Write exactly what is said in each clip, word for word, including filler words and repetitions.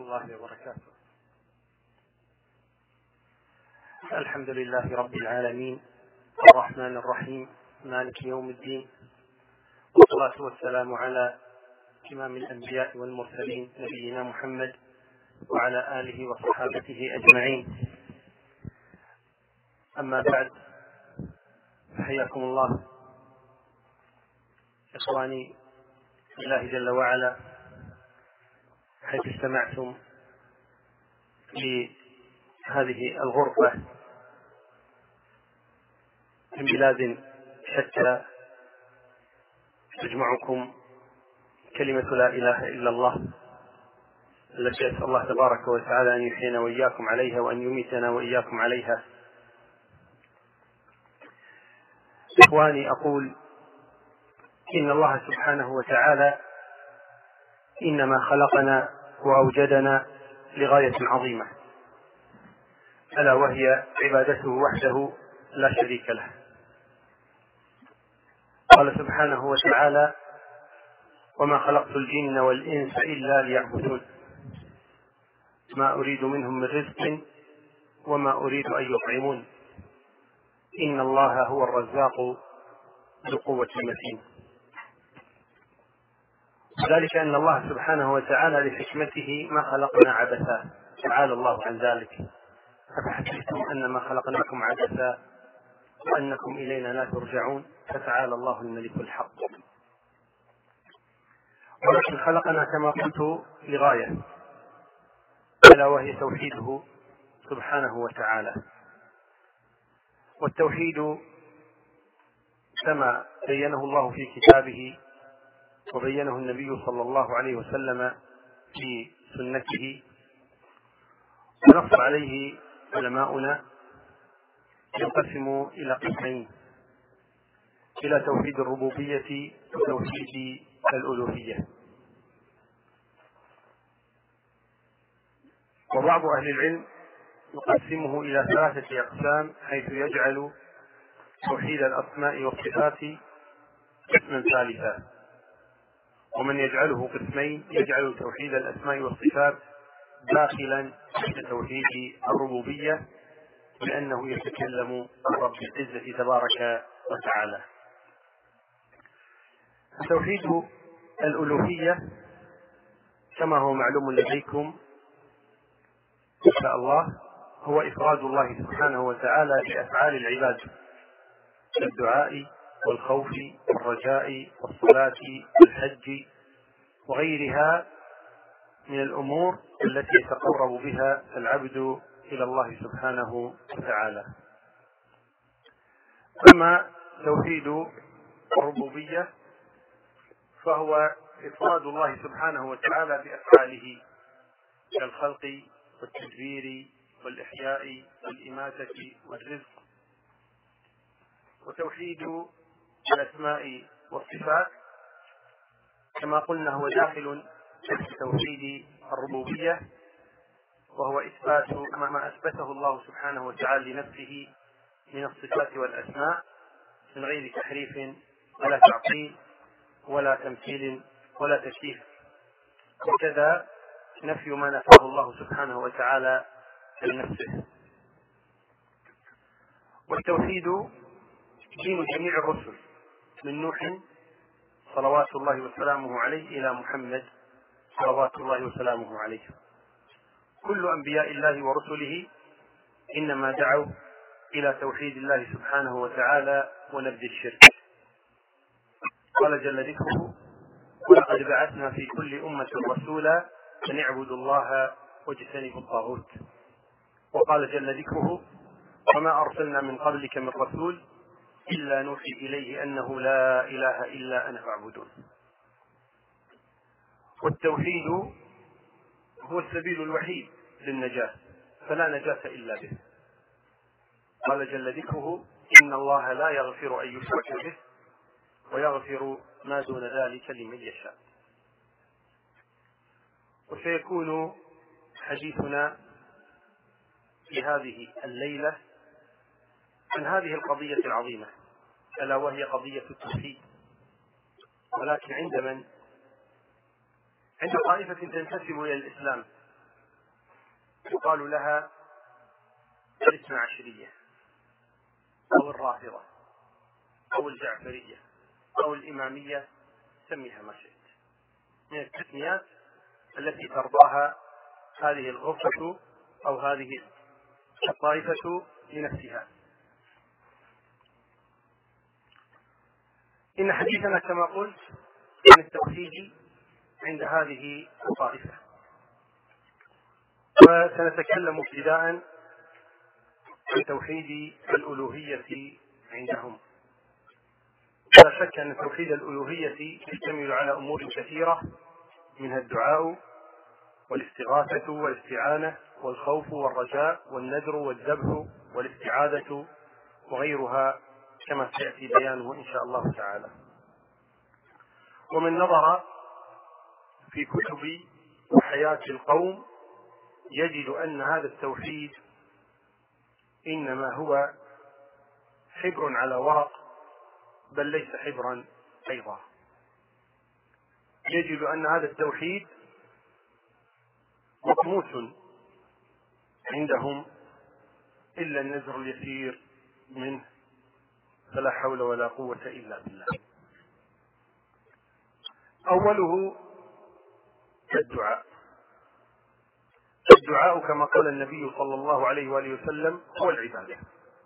الله وبركاته. الحمد لله رب العالمين الرحمن الرحيم مالك يوم الدين، والصلاة والسلام على إمام الأنبياء والمرسلين نبينا محمد وعلى آله وصحابته أجمعين. أما بعد، حياكم الله إخواني في الله جل وعلا، حيث اجتمعتم في هذه الغرفة من بلاد شتى تجمعكم كلمة لا إله إلا الله، التي أسأل الله تبارك وتعالى أن يحيينا وإياكم عليها وأن يميتنا وإياكم عليها. إخواني، أقول إن الله سبحانه وتعالى إنما خلقنا وأوجدنا لغاية عظيمة، ألا وهي عبادته وحده لا شريك له. قال سبحانه وتعالى: وما خلقت الجن والإنس إلا ليعبدون ما أريد منهم من رزق وما أريد أن يطعمون إن الله هو الرزاق ذو قوة المتين. ذلك أن الله سبحانه وتعالى لحكمته ما خلقنا عبثا، تعالى الله عن ذلك. أفحسبتم أنما خلقناكم عبثا وأنكم إلينا لا ترجعون، فتعالى الله الملك الحق. ولكن خلقنا كما قلت لغاية، ألا وهي توحيده سبحانه وتعالى. والتوحيد كما بينه الله في كتابه وبينه النبي صلى الله عليه وسلم في سنته ونص عليه علماؤنا، ينقسم إلى قسمين: إلى توحيد الربوبية وتوحيد الألوهية. وبعض أهل العلم يقسمه إلى ثلاثة أقسام، حيث يجعل توحيد الأسماء والصفات قسما ثالثا، ومن يجعله قسمين يجعل توحيد الأسماء والصفات داخلا في توحيد الربوبية، لأنه يتكلم عن رب العزة تبارك وتعالى. توحيد الألوهية كما هو معلوم لديكم إن شاء الله هو إفراد الله سبحانه وتعالى بأفعال العباد كالدعاء والخوف والرجاء والصلاة والحج وغيرها من الأمور التي يتقرب بها العبد إلى الله سبحانه وتعالى. أما توحيد الربوبية فهو إفراد الله سبحانه وتعالى بأفعاله كالخلق والتدبير والإحياء والإماتة والرزق. وتوحيد الأسماء والصفات كما قلنا هو داخل في توحيد الربوبية، وهو إثبات ما أثبته الله سبحانه وتعالى لنفسه من الصفات والأسماء من غير تحريف ولا تعطيل ولا تمثيل ولا تكييف، وكذا نفي ما نفاه الله سبحانه وتعالى لنفسه. والتوحيد دين جميع الرسل من نوح صلوات الله وسلامه عليه إلى محمد صلوات الله وسلامه عليه. كل أنبياء الله ورسله إنما دعوا إلى توحيد الله سبحانه وتعالى ونبذ الشرك. قال جل ذكره: ولقد بعثنا في كل أمة رسولا أن اعبدوا الله واجتنبوا الطاغوت. وقال جل ذكره: وما أرسلنا من قبلك من رسول إلا نوحي إليه أنه لا إله إلا أنا فاعبدون. والتوحيد هو السبيل الوحيد للنجاة، فلا نجاة إلا به. قال جل ذكره: إن الله لا يغفر أن يشرك به ويغفر ما دون ذلك لمن يشاء. وسيكون حديثنا في هذه الليلة عن هذه القضية العظيمة، ألا وهي قضية التوحيد. ولكن عند من؟ عند طائفة تنتسب إلى الإسلام يقال لها الاثنى عشرية أو الرافضة أو الجعفرية أو الإمامية، سميها ما شئت من التسميات التي ترضاها هذه الغرفة أو هذه الطائفة لنفسها. إن حديثنا كما قلت عن التوحيد عند هذه الطائفة، وسنتكلم ابتداء عن توحيد الألوهية عندهم. لا شك أن توحيد الألوهية يشتمل على أمور كثيرة، منها الدعاء والاستغاثة والاستعانة والخوف والرجاء والنذر والذبح والاستعاذة وغيرها كما سيأتي بيانه إن شاء الله تعالى. ومن نظر في كتب وحياة القوم يجد أن هذا التوحيد إنما هو حبر على ورق، بل ليس حبرا أيضا. يجد أن هذا التوحيد مطموس عندهم إلا النذر اليسير منه، فلا حول ولا قوة إلا بالله. أوله الدعاء. الدعاء كما قال النبي صلى الله عليه وآله وسلم هو العبادة،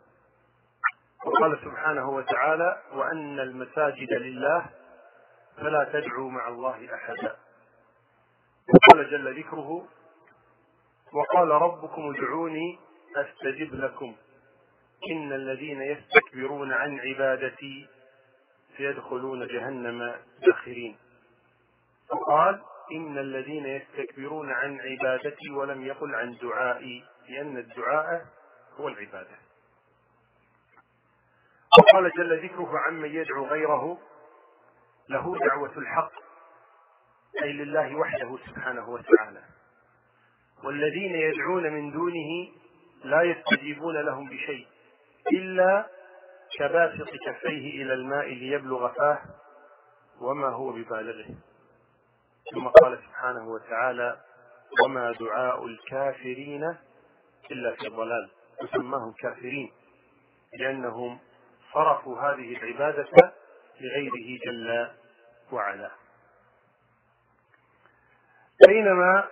وقال سبحانه وتعالى: وأن المساجد لله فلا تدعوا مع الله أحدا. وقال جل ذكره: وقال ربكم ادعوني أستجب لكم إن الذين يستكبرون عن عبادتي سيدخلون جهنم داخرين. وقال: إن الذين يستكبرون عن عبادتي، ولم يقل عن دعائي، لأن الدعاء هو العبادة. وقال جل ذكره عمن يدعو غيره له دعوة الحق، أي لله وحده سبحانه وتعالى. والذين يدعون من دونه لا يستجيبون لهم بشيء إلا كباسط كفيه إلى الماء ليبلغ فاه وما هو ببالغه. ثم قال سبحانه وتعالى: وما دعاء الكافرين إلا في ضلال. وسماهم كافرين لأنهم صرفوا هذه العبادة لغيره جل وعلا. بينما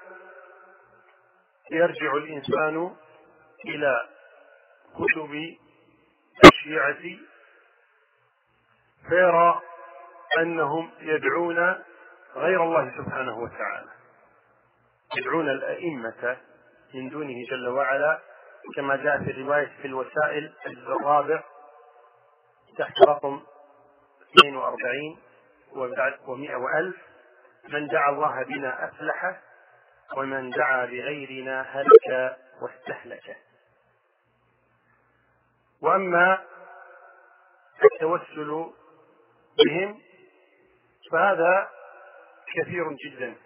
يرجع الإنسان إلى كتب الشيعة فيرى أنهم يدعون غير الله سبحانه وتعالى، يدعون الأئمة من دونه جل وعلا، كما جاء في الرواية في الوسائل الرابع تحت رقم اثنين وأربعين ومئة وألف: من دعا الله بنا أفلح، ومن دعا بغيرنا هلك واستهلك. وأما التوسل بهم فهذا كثير جدا.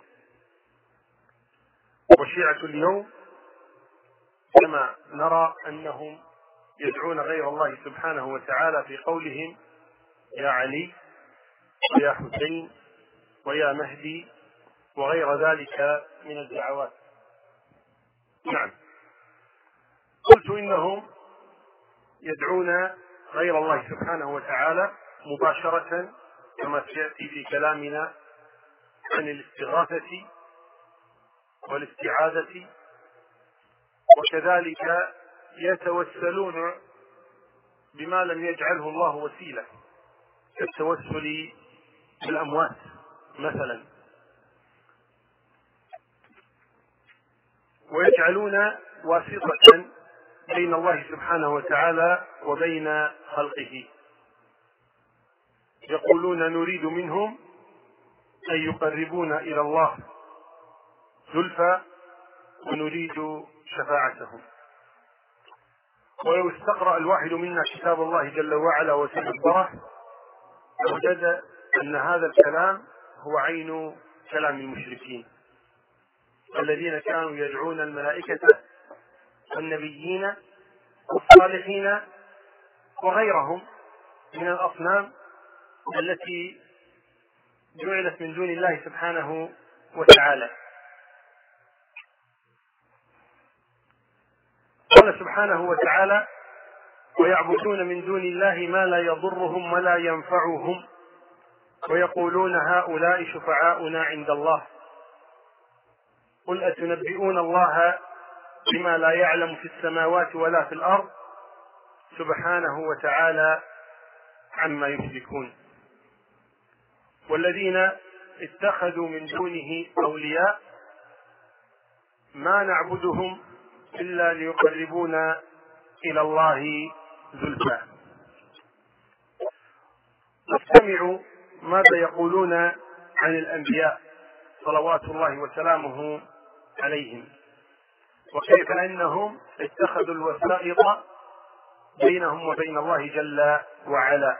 وشيعة اليوم كما نرى أنهم يدعون غير الله سبحانه وتعالى في قولهم: يا علي ويا حسين ويا مهدي وغير ذلك من الدعوات. نعم، قلت إنهم يدعون غير الله سبحانه وتعالى مباشرة، كما سيأتي في كلامنا عن الاستغاثة والاستعاذة، وكذلك يتوسلون بما لم يجعله الله وسيلة، كالتوسل بالأموات مثلا، ويجعلون واسطة بين الله سبحانه وتعالى وبين خلقه. يقولون: نريد منهم أن يقربونا إلى الله زلفى ونريد شفاعتهم. ولو استقرأ الواحد منا كتاب الله جل وعلا وتدبره لوجد أن هذا الكلام هو عين كلام المشركين الذين كانوا يدعون الملائكة والنبيين والصالحين وغيرهم من الأصنام التي جعلت من دون الله سبحانه وتعالى. قال سبحانه وتعالى: ويعبدون من دون الله ما لا يضرهم ولا ينفعهم ويقولون هؤلاء شفعاؤنا عند الله قل أتنبئون الله بما لا يعلم في السماوات ولا في الأرض سبحانه وتعالى عما يشركون. والذين اتخذوا من دونه أولياء ما نعبدهم إلا ليقربونا إلى الله زلفى. استمعوا ماذا يقولون عن الأنبياء صلوات الله وسلامه عليهم، وكيف أنهم اتخذوا الوسائط بينهم وبين الله جل وعلا.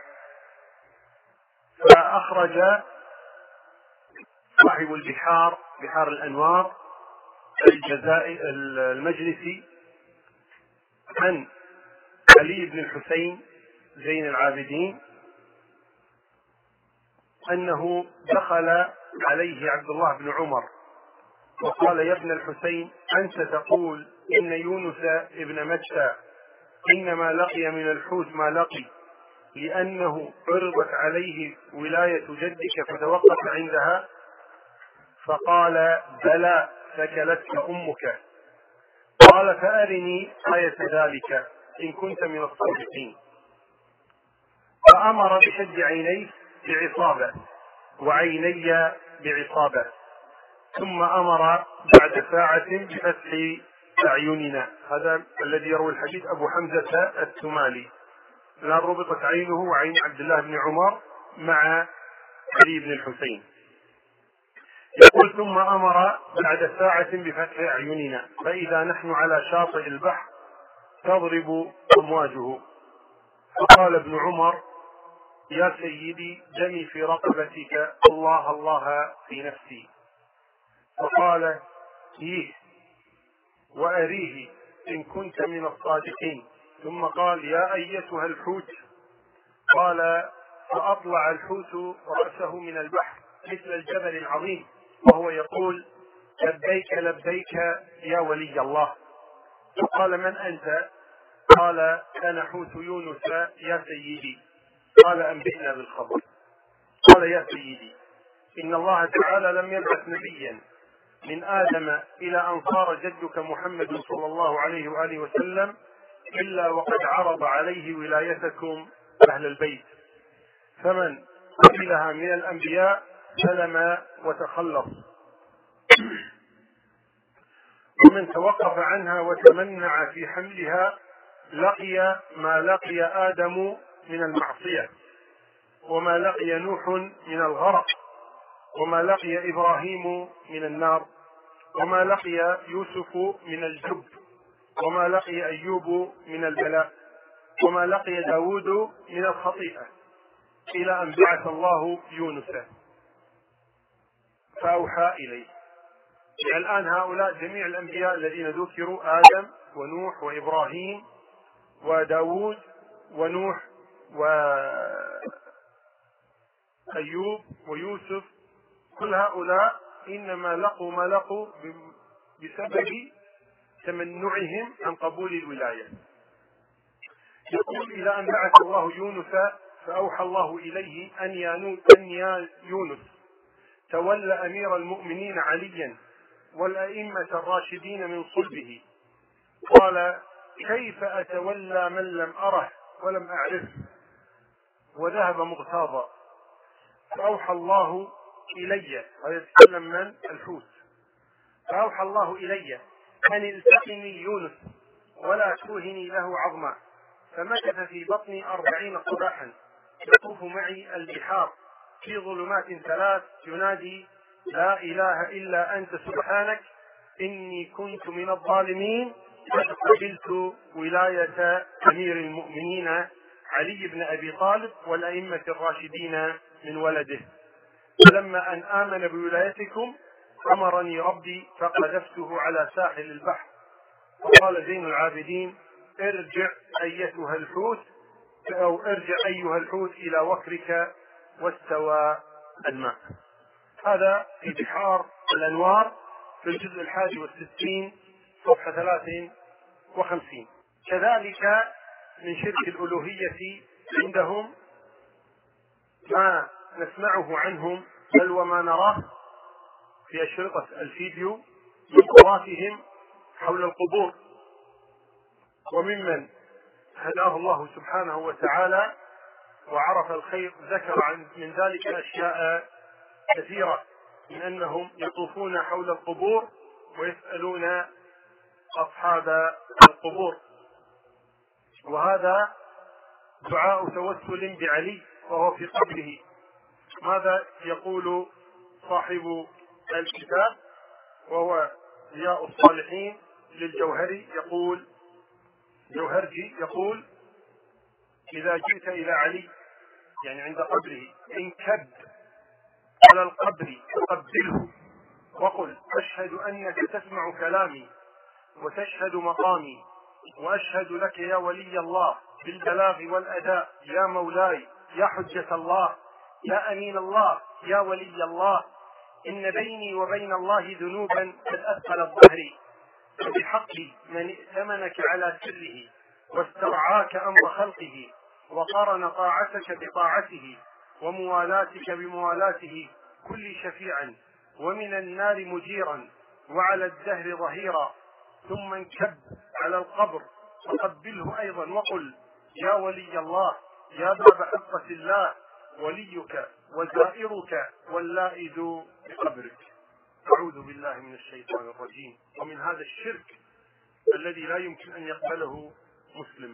فأخرج صاحب البحار بحار الأنوار الجزائر المجلسي عن علي بن الحسين زين العابدين أنه دخل عليه عبد الله بن عمر وقال: يا ابن الحسين، أنت تقول إن يونس ابن متى إنما لقي من الحوت ما لقي لأنه عرضت عليه ولاية جدك فتوقف عندها؟ فقال: بلى، ثكلتك أمك. قال: فأرني آية ذلك إن كنت من الصادقين. فأمر بشد عينيه بعصابة وعيني بعصابة، ثم أمر بعد ساعة بفتح أعيننا. هذا الذي يروي الحديث أبو حمزة الثمالي. الآن ربطت عينه وعين عبد الله بن عمر مع علي بن الحسين. يقول: ثم أمر بعد ساعة بفتح أعيننا فإذا نحن على شاطئ البحر تضرب أمواجه. فقال ابن عمر: يا سيدي، دمي في رقبتك، الله الله في نفسي. فقال: إيه، وأريه إن كنت من الصادقين. ثم قال: يا أيتها الحوت. قال: فأطلع الحوت رأسه من البحر مثل الجبل العظيم وهو يقول: لبيك لبيك يا ولي الله. فقال: من أنت؟ قال: أنا حوت يونس يا سيدي. قال: أنبئنا بالخبر. قال: يا سيدي، إن الله تعالى لم يبعث نبيا من آدم إلى أن صار جدك محمد صلى الله عليه وآله وسلم إلا وقد عرض عليه ولايتكم أهل البيت، فمن قبلها من الأنبياء سلم وتخلص، ومن توقف عنها وتمنع في حملها لقي ما لقي آدم من المعصية، وما لقي نوح من الغرق، وما لقي إبراهيم من النار، وما لقي يوسف من الجب، وما لقي أيوب من البلاء، وما لقي داود من الخطيئة، إلى أن بعث الله يونس فأوحى إليه. الآن هؤلاء جميع الأنبياء الذين ذكروا: آدم ونوح وإبراهيم وداود ونوح وأيوب ويوسف، كل هؤلاء إنما لقوا ما لقوا بسبب تمنعهم عن قبول الولاية. يقول: إلى أن بعث الله يونس فأوحى الله إليه أن يا يونس تولى أمير المؤمنين عليا والأئمة الراشدين من صلبه. قال: كيف أتولى من لم أره ولم أعرفه؟ وذهب مغتاظا. فأوحى الله إلي، هذا يتكلم من الحوت، فأوحى الله إلي أن التقني يونس ولا توهني له عظما. فمكث في بطني أربعين صباحا يطوف معي البحار في ظلمات ثلاث ينادي: لا إله إلا أنت سبحانك إني كنت من الظالمين، قد قبلت ولاية أمير المؤمنين علي بن أبي طالب والأئمة الراشدين من ولده. فلما أن آمن بولايتكم أمرني ربي فقذفته على ساحل البحر. فقال زين العابدين: ارجع أيتها الحوت أو ارجع أيها الحوت إلى وكرك واستوى الماء. هذا في بحار الأنوار في الجزء الحادي والستين صفحة ثلاث وخمسين. كذلك من شرك الألوهية عندهم ما نسمعه عنهم بل وما نراه في أشرطة الفيديو من طوافهم حول القبور، وممن هداه الله سبحانه وتعالى وعرف الخير ذكر عن من ذلك أشياء كثيرة، من أنهم يطوفون حول القبور ويسألون أصحاب القبور، وهذا دعاء توسل بعلي وهو في قبره. ماذا يقول صاحب الكتاب وهو ضياء الصالحين للجوهري؟ يقول جوهرجي يقول: إذا جئت إلى علي يعني عند قبره انكب على القبر فقبله وقل: أشهد أنك تسمع كلامي وتشهد مقامي، وأشهد لك يا ولي الله بالبلاغ والأداء، يا مولاي، يا حجة الله، يا أمين الله، يا ولي الله، إن بيني وبين الله ذنوبا قد أثقلت ظهري، فبحق من ائتمنك على سره واسترعاك أمر خلقه وقرن طاعتك بطاعته وموالاتك بموالاته كل شفيعا، ومن النار مجيرا وعلى الدهر ظهيرا، ثم انكب على القبر فقبله أيضا وقل: يا ولي الله، يا باب حقة الله، وليك وزائرك واللائذ بقبرك. أعوذ بالله من الشيطان الرجيم ومن هذا الشرك الذي لا يمكن أن يقبله مسلم.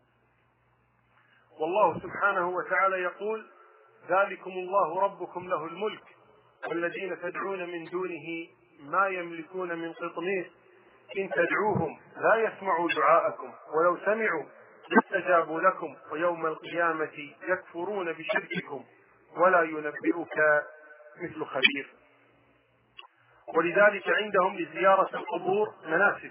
والله سبحانه وتعالى يقول: ذلكم الله ربكم له الملك والذين تدعون من دونه ما يملكون من قطمير إن تدعوهم لا يسمعوا دعاءكم ولو سمعوا استجابوا لكم ويوم القيامة يكفرون بشرككم ولا ينبئك مثل خبير. ولذلك عندهم لزيارة القبور مناسك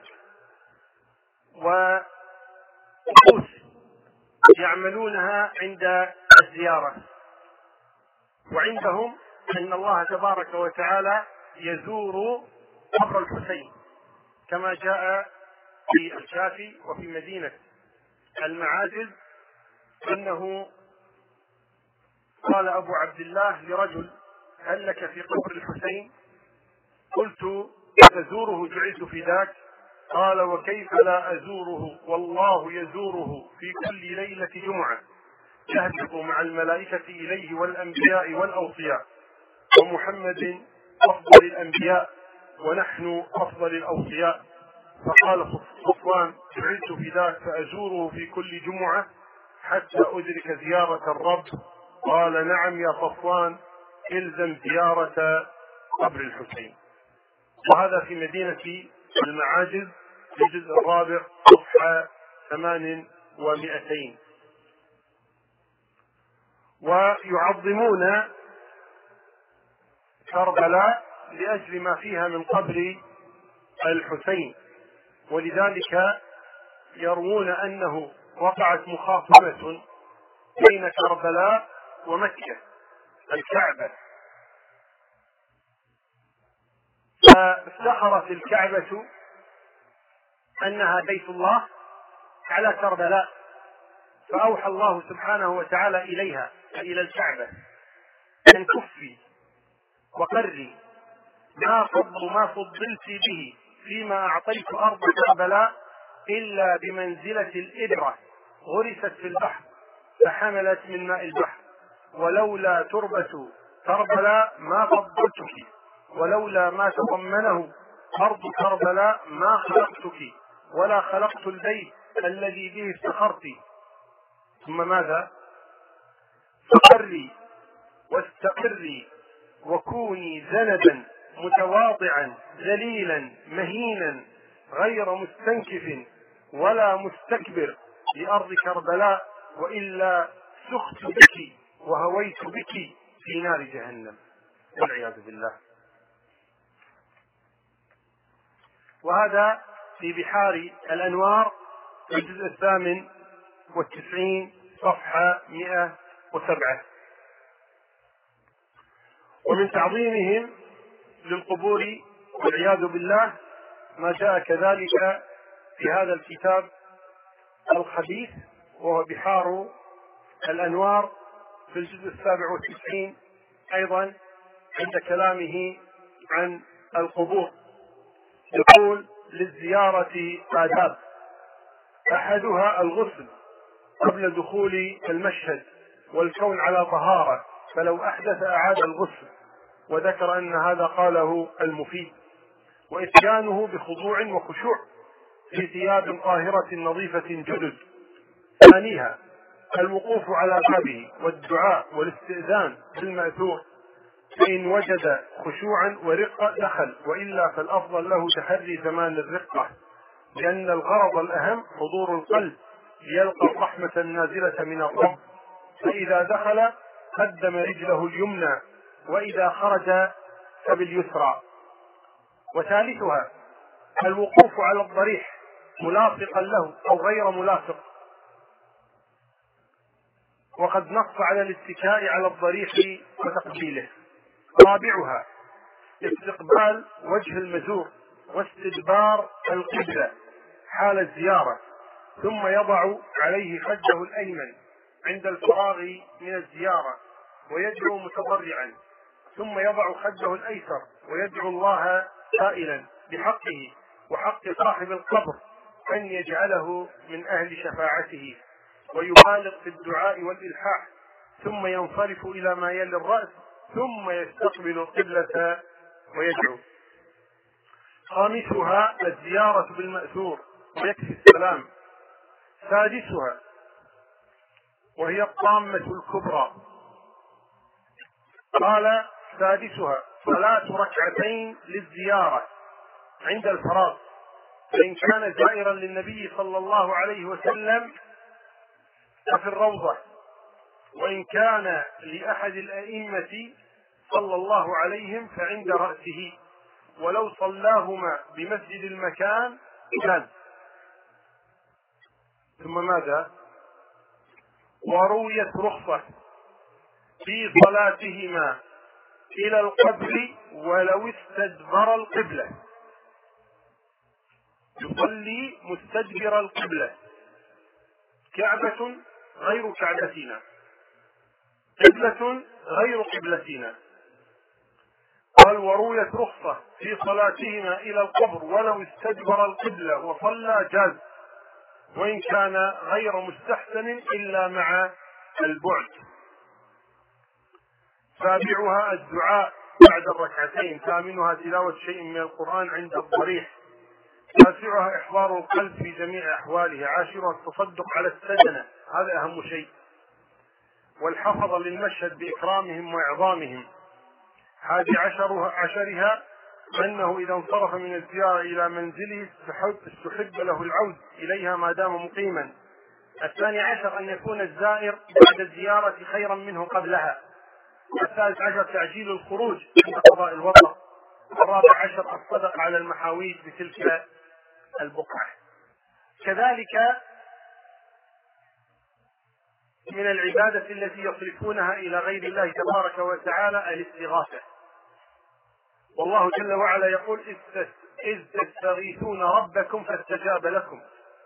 وطقوس يعملونها عند الزيارة، وعندهم أن الله تبارك وتعالى يزور قبر الحسين كما جاء في الكافي وفي مدينة المعاجز أنه قال أبو عبد الله لرجل: هل لك في قبر الحسين؟ قلت: تزوره جعلت في ذاك. قال: وكيف لا أزوره والله يزوره في كل ليلة جمعة، يهبط مع الملائكة إليه والأنبياء والأوصياء، ومحمد أفضل الأنبياء ونحن أفضل الأوصياء. فقال صفوان: جعلت في ذاك فأزوره في كل جمعة حتى أدرك زيارة الرب. قال: نعم يا صفوان، إلزم زيارة قبر الحسين. وهذا في مدينة المعاجز في الجزء الرابع صفحة ثمان ومئتين. ويعظمون كربلاء لأجل ما فيها من قبر الحسين، ولذلك يروون أنه وقعت مخاصمة بين كربلاء ومكة الكعبة، فافتخرت الكعبة أنها بيت الله على كربلاء، فأوحى الله سبحانه وتعالى إليها إلى الكعبة أن كفي وقري ما فضل ما فضلت به فيما أعطيت أرض كربلاء إلا بمنزلة الإبرة غرست في البحر فحملت من ماء البحر، ولولا تربة كربلاء ما فضلتك، ولولا ما تضمنه أرض كربلاء ما خلقتك ولا خلقت البيت الذي به افتخرت. ثم ماذا؟ فقري واستقري وكوني زندا متواضعا ذليلا مهينا غير مستنكف ولا مستكبر لأرض كربلاء، وإلا سخت بك وهويت بك في نار جهنم والعياذ بالله. وهذا في بحار الأنوار الجزء الثامن والتسعين صفحة مئة وسبعة. ومن تعظيمهم للقبور والعياذ بالله ما جاء كذلك في هذا الكتاب الخبيث وهو بحار الأنوار في الجزء السابع والتسعين أيضا عند كلامه عن القبور يقول: للزيارة آداب، أحدها الغسل قبل دخول المشهد والكون على طهارة، فلو أحدث أعاد الغسل، وذكر أن هذا قاله المفيد، وإتيانه بخضوع وخشوع في ثياب طاهرة نظيفة جدد. ثانيها الوقوف على بابه والدعاء والاستئذان بالمأثور، فإن وجد خشوعا ورقة دخل، وإلا فالأفضل له تحري زمان الرقة، لأن الغرض الأهم حضور القلب ليلقى الرحمة النازلة من الرب، فإذا دخل قدم رجله اليمنى، وإذا خرج فباليسرى. وثالثها الوقوف على الضريح ملاصقا له أو غير ملاصق، وقد نص على الاتكاء على الضريح وتقبيله. رابعها استقبال وجه المزور واستدبار القبلة حال الزيارة، ثم يضع عليه خده الأيمن عند الفراغ من الزيارة ويدعو متضرعا، ثم يضع خده الأيسر ويدعو الله سائلا بحقه وحق صاحب القبر أن يجعله من أهل شفاعته، ويبالغ في الدعاء والإلحاح، ثم ينصرف إلى ما يلي الرأس، ثم يستقبل القبلة ويدعو. خامسها الزيارة بالمأثور ويكفي السلام. سادسها وهي الطامة الكبرى، قال: سادسها صلاة ركعتين للزيارة عند الفراغ، فإن كان زائرا للنبي صلى الله عليه وسلم ففي الروضة، وإن كان لأحد الأئمة صلى الله عليهم فعند رأسه، ولو صلاهما بمسجد المكان كان. ثم ماذا؟ ورويت رخصة في صلاتهما إلى القبر ولو استدبر القبلة، يصلي مستدبر القبلة، كعبة غير كعبتنا، قبلة غير قبلتنا. قال: ورويت رخصة في صلاتهما إلى القبر ولو استدبر القبلة وصلى جاز، وإن كان غير مستحسن إلا مع البعد. سابعها الدعاء بعد الركعتين. ثامنها تلاوة شيء من القرآن عند الضريح. تاسعها إحضار القلب في جميع أحواله. عاشرها التصدق على السجنة، هذا أهم شيء، والحفظ للمشهد بإكرامهم وإعظامهم. حادي عشرها أنه إذا انصرف من الزيارة إلى منزله استحب له العود إليها ما دام مقيما. الثاني عشر أن يكون الزائر بعد الزيارة خيرا منه قبلها. الثالث عشر تعجيل الخروج عند قضاء الوطن. الرابع عشر الصدق على المحاويج بتلك البقعة. كذلك من العبادة التي يصرفونها إلى غير الله تبارك وتعالى الاستغاثة، والله جل وعلا يقول: إذ تستغيثون ربكم فاستجاب لكم.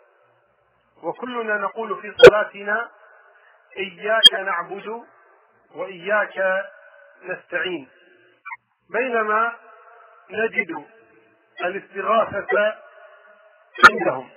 وكلنا نقول في صلاتنا: إياك نعبد وإياك نستعين، بينما نجد الاستغاثة عندهم،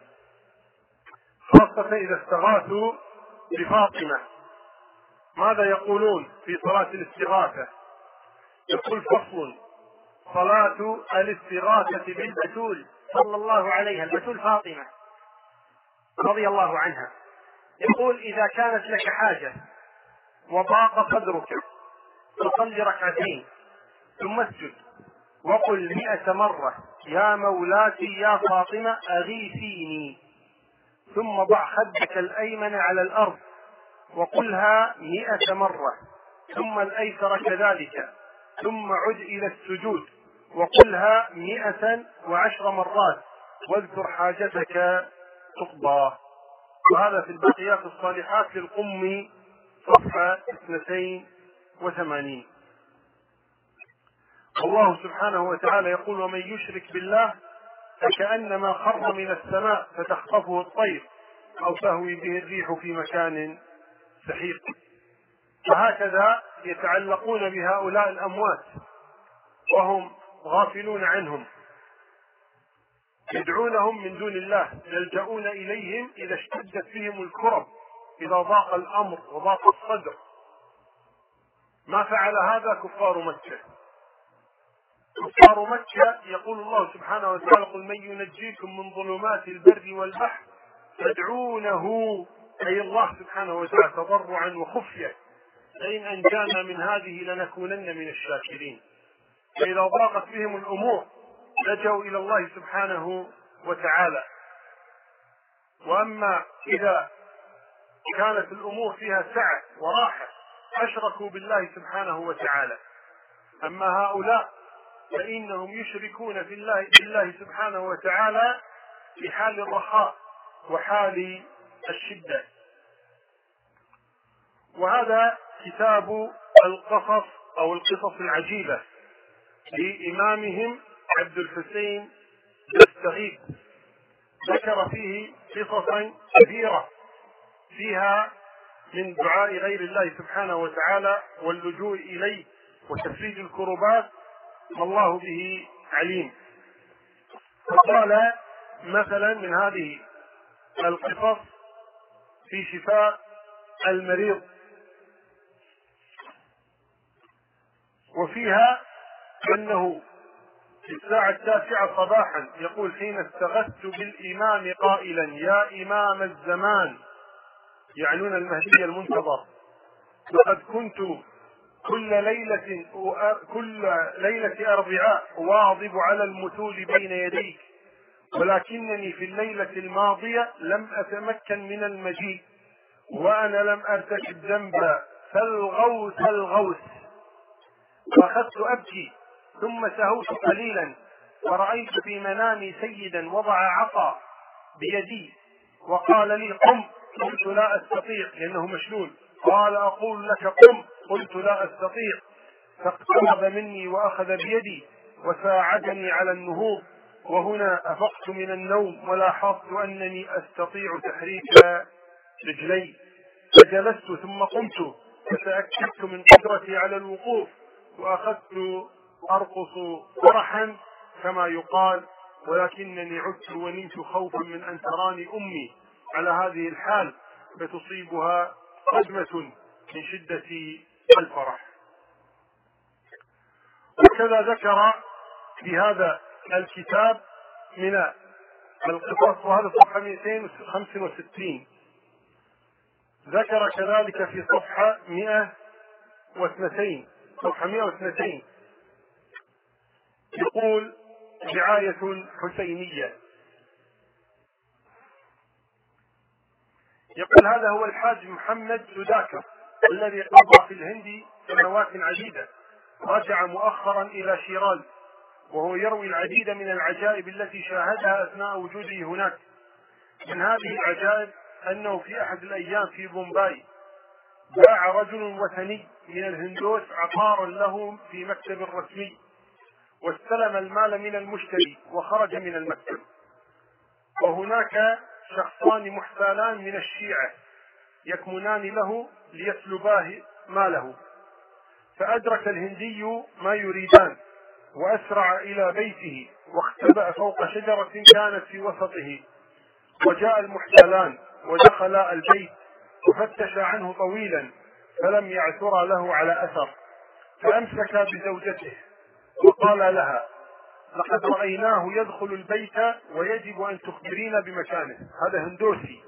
خاصة إذا استغاثوا بفاطمة. ماذا يقولون في صلاة الاستغاثة؟ يقول: فصل: صلاة الاستغاثة بالبتول صلى الله عليها، البتول فاطمة رضي الله عنها. يقول: إذا كانت لك حاجة وضاق صدرك فصل ركعتين ثم اسجد وقل مئة مرة: يا مولاتي يا فاطمة أغيثيني، ثم ضع خدك الأيمن على الأرض وقلها مئة مرة، ثم الأيسر كذلك، ثم عد إلى السجود وقلها مئة وعشر مرات، واذكر حاجتك تقضى. وهذا في الباقيات الصالحات للقم صفحة اثنتين وثمانين. الله سبحانه وتعالى يقول: ومن يشرك بالله فكأنما خر من السماء فتخطفه الطير أو تهوي به الريح في مكان سحيق. فهكذا يتعلقون بهؤلاء الأموات وهم غافلون عنهم، يدعونهم من دون الله، يلجؤون إليهم إذا اشتدت بهم الكرب، إذا ضاق الأمر وضاق الصدر. ما فعل هذا كفار مكة. كفار مكة يقول الله سبحانه وتعالى: قل من ينجيكم من ظلمات البر والبحر تدعونه، أي الله سبحانه وتعالى، تضرعا وخفية، لئن أنجانا من هذه لنكونن من الشاكرين. فإذا ضاقت بهم الأمور لجوا إلى الله سبحانه وتعالى. وأما إذا كانت الأمور فيها سعة وراحة أشركوا بالله سبحانه وتعالى. أما هؤلاء فإنهم يشركون في الله بالله سبحانه وتعالى في حال الرخاء وحال الشدة. وهذا كتاب القصص أو القصص العجيبة لإمامهم عبد الحسين الدستغيث، ذكر فيه قصصا كثيرة فيها من دعاء غير الله سبحانه وتعالى واللجوء إليه وتفريج الكربات والله به عليم. فقال مثلا من هذه القصص في شفاء المريض، وفيها أنه في الساعة التاسعة صباحا يقول: حين استغثت بالإمام قائلا: يا إمام الزمان، يعنون المهدي المنتظر، لقد كنت كل ليلة كل ليلة أربعاء واظب على المثول بين يديك، ولكنني في الليلة الماضية لم أتمكن من المجيء، وأنا لم أرتكب ذنبا فالغوث الغوث. فأخذت أبكي ثم سهوت قليلا، ورأيت في منامي سيدا وضع عصا بيدي وقال لي: قم. قلت: لا أستطيع، لأنه مشلول. قال: أقول لك قم. قلت: لا أستطيع. فاقترب مني وأخذ بيدي وساعدني على النهوض، وهنا أفقت من النوم ولاحظت أنني أستطيع تحريك رجلي، فجلست ثم قمت فتأكدت من قدرتي على الوقوف، وأخذت أرقص فرحا كما يقال، ولكنني عدت ونمت خوفا من أن تراني أمي على هذه الحال فتصيبها صدمة من شدة الفرح. وكذا ذكر في هذا الكتاب من القصص، وهذا صفحة مئتين وخمسة وستين، ذكر كذلك في صفحة مئة واثنتين صفحة مئة واثنتين يقول: رعاية حسينية. يقول: هذا هو الحاج محمد سوداكر الذي قضى في الهند سنوات عديدة، رجع مؤخرا إلى شيراز، وهو يروي العديد من العجائب التي شاهدها أثناء وجوده هناك. من هذه العجائب أنه في أحد الأيام في بومباي باع رجل وثني من الهندوس عقارا له في مكتب رسمي، واستلم المال من المشتري وخرج من المكتب، وهناك شخصان محتالان من الشيعة يكمنان له ليسلباه ماله، فأدرك الهندي ما يريدان وأسرع إلى بيته واختبأ فوق شجرة كانت في وسطه، وجاء المحتالان ودخلا البيت وفتش عنه طويلا فلم يعثر له على أثر، فأمسك بزوجته وقال لها: لقد رأيناه يدخل البيت ويجب أن تخبرين بمكانه. هذا هندوسي.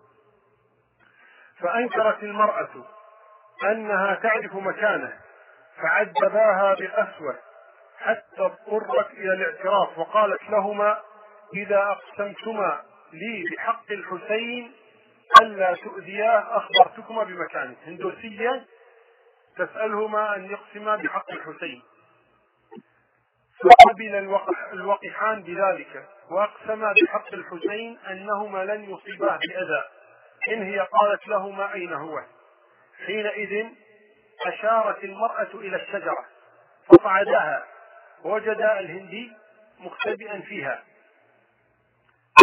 فأنكرت المرأة أنها تعرف مكانه، فعذباها بقسوة حتى اضطرت إلى الاعتراف، وقالت لهما: إذا أقسمتما لي بحق الحسين ألا تؤذياه أخبرتكما بمكانه. هندوسية تسألهما أن يقسما بحق الحسين، فقبل الوقحان بذلك وأقسما بحق الحسين أنهما لن يصيباه بأذى إن هي قالت لهما أين هو. حينئذ أشارت المرأة إلى الشجرة فصعدها، ووجد الهندي مختبئا فيها،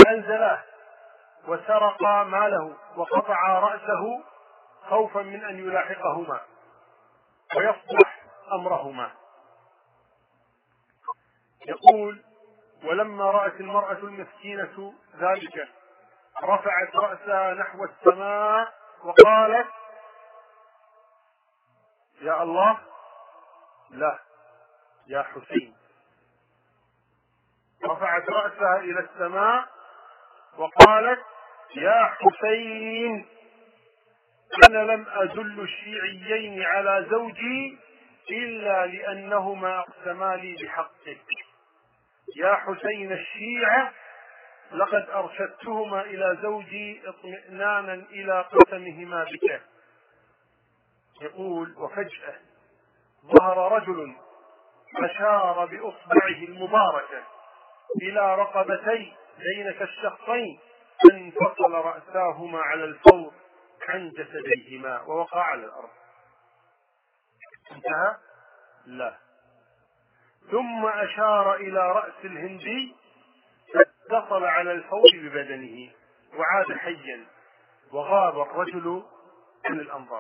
فأنزلاه وسرق ماله وقطع رأسه خوفا من أن يلاحقهما ويصلح أمرهما. يقول: ولما رأت المرأة المسكينة ذلك رفعت رأسها نحو السماء وقالت: يا الله، لا، يا حسين. رفعت رأسها إلى السماء وقالت: يا حسين، أنا لم أدل الشيعيين على زوجي إلا لأنهما أقسما لي بحقك. يا حسين الشيعة، لقد أرشدتهما إلى زوجي اطمئنانا إلى قسمهما بك. يقول: وفجأة ظهر رجل أشار بإصبعه المباركة إلى رقبتي بين كالشخصين، فانفصل رأساهما على الفور عن جسديهما ووقع على الأرض. انتهى؟ لا. ثم أشار إلى رأس الهندي فاتصل على الفور ببدنه وعاد حيا، وغاب الرجل عن الأنظار.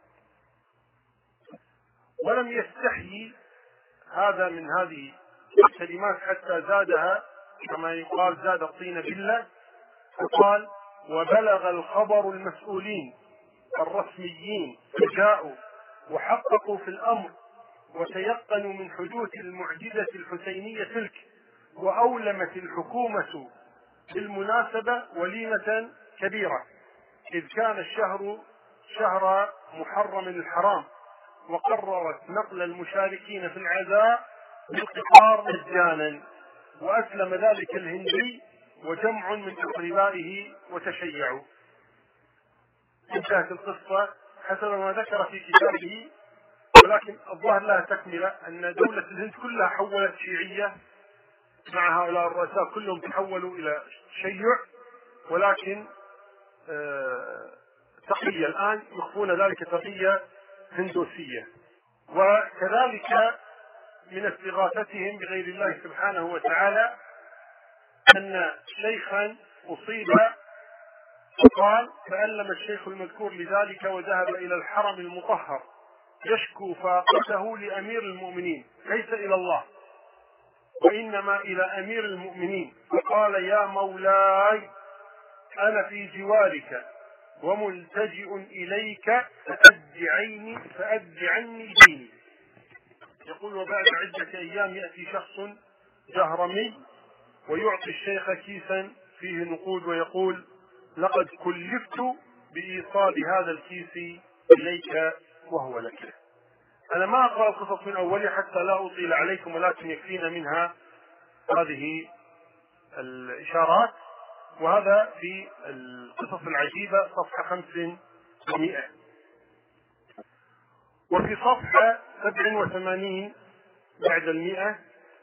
ولم يستحيي هذا من هذه الكلمات حتى زادها، كما يقال: زاد الطين بلة. فقال: وبلغ الخبر المسؤولين الرسميين فجاءوا وحققوا في الأمر وتيقنوا من حدوث المعجزة الحسينية تلك، وأولمت الحكومة بالمناسبة وليمة كبيرة، إذ كان الشهر شهر محرم الحرام، وقررت نقل المشاركين في العزاء بالقطار مجانا، وأسلم ذلك الهندي وجمع من أقربائه وتشيعوا. انتهت القصة حسب ما ذكر في كتابه، ولكن الظاهر لها تكملة، أن دولة الهند كلها حولت شيعية مع هؤلاء الرؤساء، كلهم تحولوا إلى تشيع، ولكن آه تقية الآن يخفون ذلك تقية هندوسية. وكذلك من استغاثتهم بغير الله سبحانه وتعالى أن شيخا أصيب فقال: تألم الشيخ المذكور لذلك وذهب إلى الحرم المطهر يشكو فاقته لأمير المؤمنين، ليس إلى الله وإنما إلى أمير المؤمنين، فقال: يا مولاي، أنا في جوارك وملتجئ إليك فأد عني فأد عني ديني. يقول: وبعد عدة أيام يأتي شخص جهرمي ويعطي الشيخ كيسا فيه نقود ويقول: لقد كلفت بإيصال هذا الكيس إليك وهو لك. أنا ما أقرأ القصص من أولها حتى لا أطيل عليكم، ولكن يكفينا منها هذه الإشارات. وهذا في القصص العجيبة صفحة خمس ومئة. وفي صفحة سبع وثمانين بعد المئة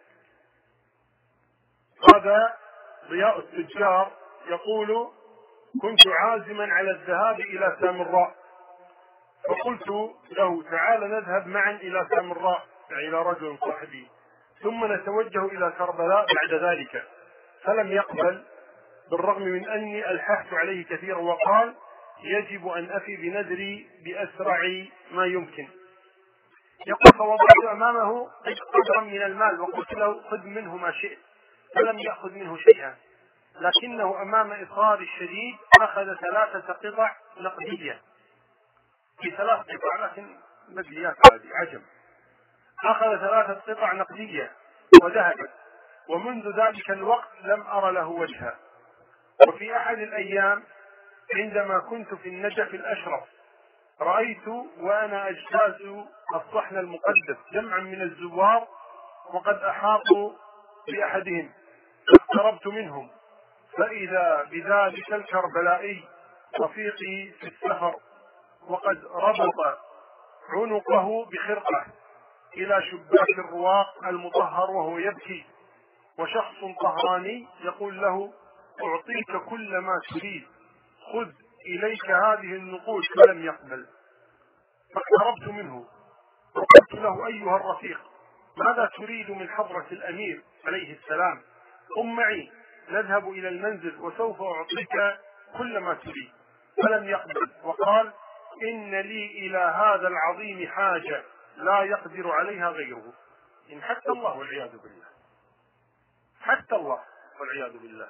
هذا ضياء التجار يقول: كنت عازما على الذهاب إلى سامراء، فقلت له: تعال نذهب معا إلى سامراء، يعني إلى رجل صاحبي، ثم نتوجه إلى كربلاء بعد ذلك. فلم يقبل، بالرغم من أني ألححت عليه كثيرا، وقال: يجب أن أفي بنذري بأسرع ما يمكن. يقول: فوضعت أمامه قدرا من المال وقلت له: خذ منه ما شئت، فلم يأخذ منه شيئا، لكنه أمام إصرار الشديد أخذ ثلاثة قطع نقدية، في ثلاث قطع لكن نقديات عادي عجم، أخذ ثلاثة قطع نقدية وذهب، ومنذ ذلك الوقت لم أر له وجها. وفي أحد الأيام عندما كنت في النجف الأشرف رأيت وأنا أجتاز الصحن المقدس جمعا من الزوار وقد أحاطوا بأحدهم، فاقتربت منهم فإذا بذلك الكربلائي رفيقي في السفر، وقد ربط عنقه بخرقة إلى شباك الرواق المطهر وهو يبكي، وشخص طهراني يقول له: أعطيك كل ما تريد، خذ إليك هذه النقود، فلم يقبل. فاقتربت منه وقلت له: أيها الرفيق، ماذا تريد من حضرة الأمير عليه السلام؟ قم معي نذهب إلى المنزل وسوف أعطيك كل ما تريد. فلم يقبل وقال إن لي إلى هذا العظيم حاجة لا يقدر عليها غيره. إن حتى الله والعياذ بالله، حتى الله والعياذ بالله،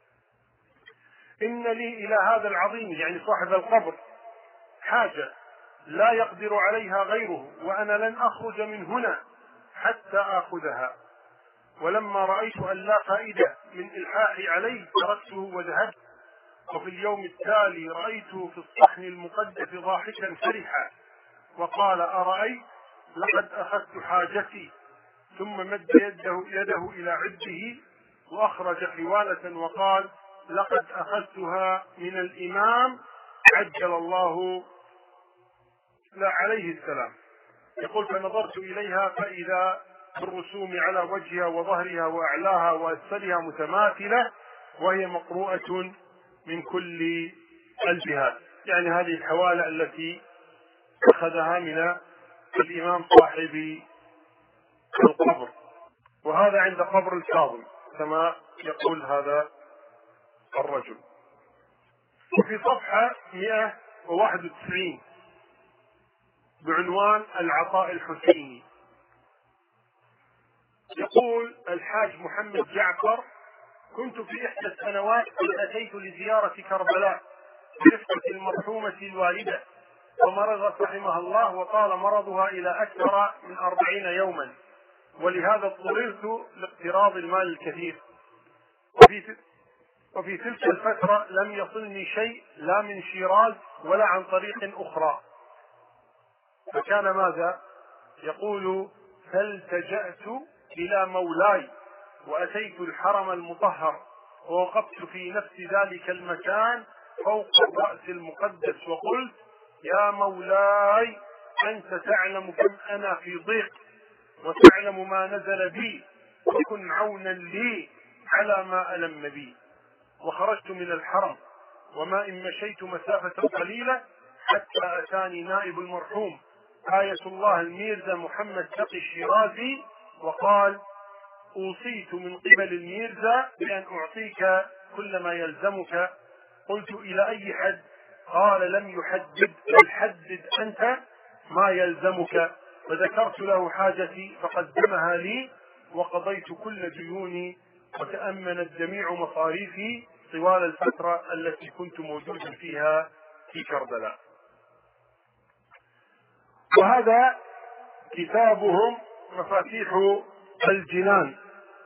إن لي إلى هذا العظيم يعني صاحب القبر حاجة لا يقدر عليها غيره، وأنا لن أخرج من هنا حتى آخذها. ولما رأيت أن لا فائدة من إلحاحي عليه تركته وذهبت. وفي اليوم التالي رأيته في الصحن المقدس ضاحكا فرحا وقال أرأيت لقد أخذت حاجتي. ثم مد يده, يده إلى عبده وأخرج حوالة وقال لقد أخذتها من الإمام عجل الله لا عليه السلام. يقول فنظرت إليها فإذا بالرسوم على وجهها وظهرها وأعلاها وأسفلها متماثلة وهي مقروءة من كل الجهات. يعني هذه الحوالة التي أخذها من الإمام صاحب القبر، وهذا عند قبر الكاظم كما يقول هذا الرجل. وفي صفحة مئة وواحد وتسعين بعنوان العطاء الحسيني يقول الحاج محمد جعفر كنت في إحدى السنوات قد أتيت لزيارة كربلاء برفقة المرحومة الوالدة، ومرضت رحمها الله وطال مرضها إلى أكثر من أربعين يوما، ولهذا اضطررت لاقتراض المال الكثير. وفي وفي تلك الفترة لم يصلني شيء لا من شيراز ولا عن طريق أخرى، فكان ماذا؟ يقول فالتجأت إلى مولاي وأتيت الحرم المطهر ووقفت في نفس ذلك المكان فوق الرأس المقدس وقلت يا مولاي أنت تعلم كم أنا في ضيق وتعلم ما نزل بي، وكن عونا لي على ما ألم بي. وخرجت من الحرم وما إن مشيت مسافة قليلة حتى أتاني نائب المرحوم آية الله الميرزا محمد تقي الشيرازي وقال أوصيت من قبل الميرزا بأن أعطيك كل ما يلزمك. قلت إلى أي حد؟ قال لم يحدد بل حدد أنت ما يلزمك. فذكرت له حاجتي فقدمها لي وقضيت كل ديوني وتأمنت جميع مصاريفي طوال الفترة التي كنت موجودا فيها في كربلاء. وهذا كتابهم مفاتيح الجنان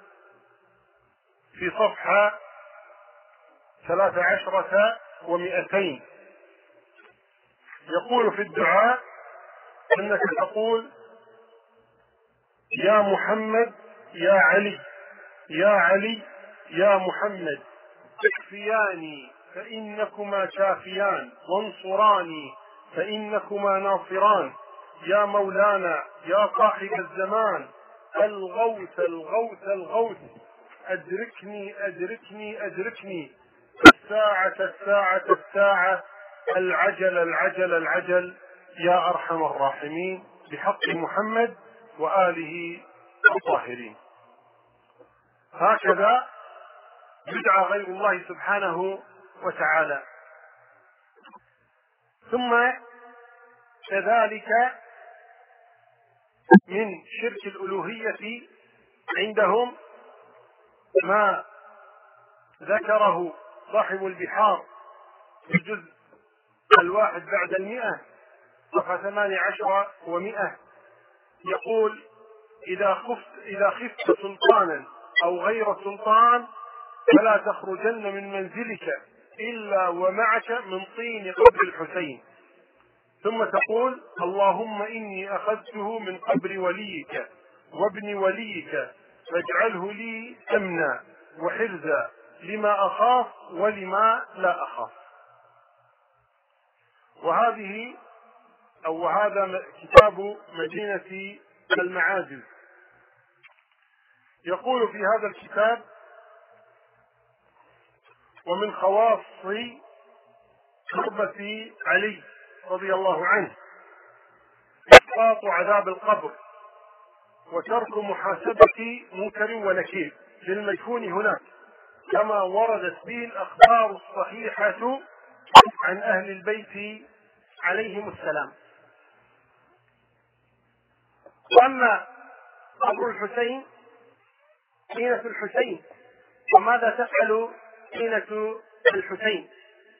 في صفحة ثلاث عشرة ومئتين. يقول في الدعاء أنك تقول يا محمد يا علي يا علي يا محمد اكفياني فإنكما شافيان وانصراني فإنكما ناصران، يا مولانا يا صاحب الزمان الغوث الغوث الغوث أدركني أدركني أدركني الساعة الساعة الساعة العجل العجل العجل يا أرحم الراحمين بحق محمد وآله الطاهرين. هكذا يدعى غير الله سبحانه وتعالى. ثم كذلك من شرك الألوهية عندهم ما ذكره صاحب البحار في الجزء الواحد بعد المئة صفحة ثمان عشر ومئة. يقول إذا خفت, إذا خفت سلطانا أو غير سلطان فلا تخرجن من منزلك إلا ومعك من طين قبر الحسين. ثم تقول اللهم إني أخذته من قبر وليك وابن وليك فاجعله لي أمنا وحرزا لما أخاف ولما لا أخاف. وهذه أو هذا كتاب مدينة المعاجز. يقول في هذا الكتاب ومن خواص قربة علي رضي الله عنه إسقاط عذاب القبر وترك محاسبة منكر ونكير للمدفون هناك، كما وردت به الأخبار الصحيحة عن أهل البيت عليهم السلام. وأما قبر الحسين، طينة الحسين، وماذا تفعل طينة الحسين؟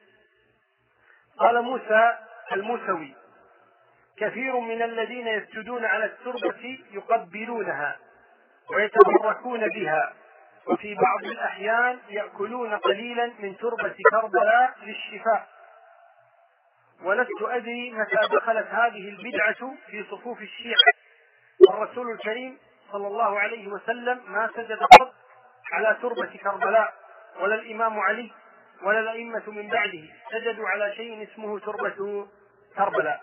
قال موسى الموسوي: كثير من الذين يسجدون على التربة يقبلونها ويتبركون بها، وفي بعض الأحيان يأكلون قليلا من تربة كربلاء للشفاء. ولست أدري متى دخلت هذه البدعة في صفوف الشيعة، والرسول الكريم صلى الله عليه وسلم ما سجد قط على تربة كربلاء، ولا الإمام علي ولا الأئمة من بعده سجدوا على شيء اسمه تربة كربلاء.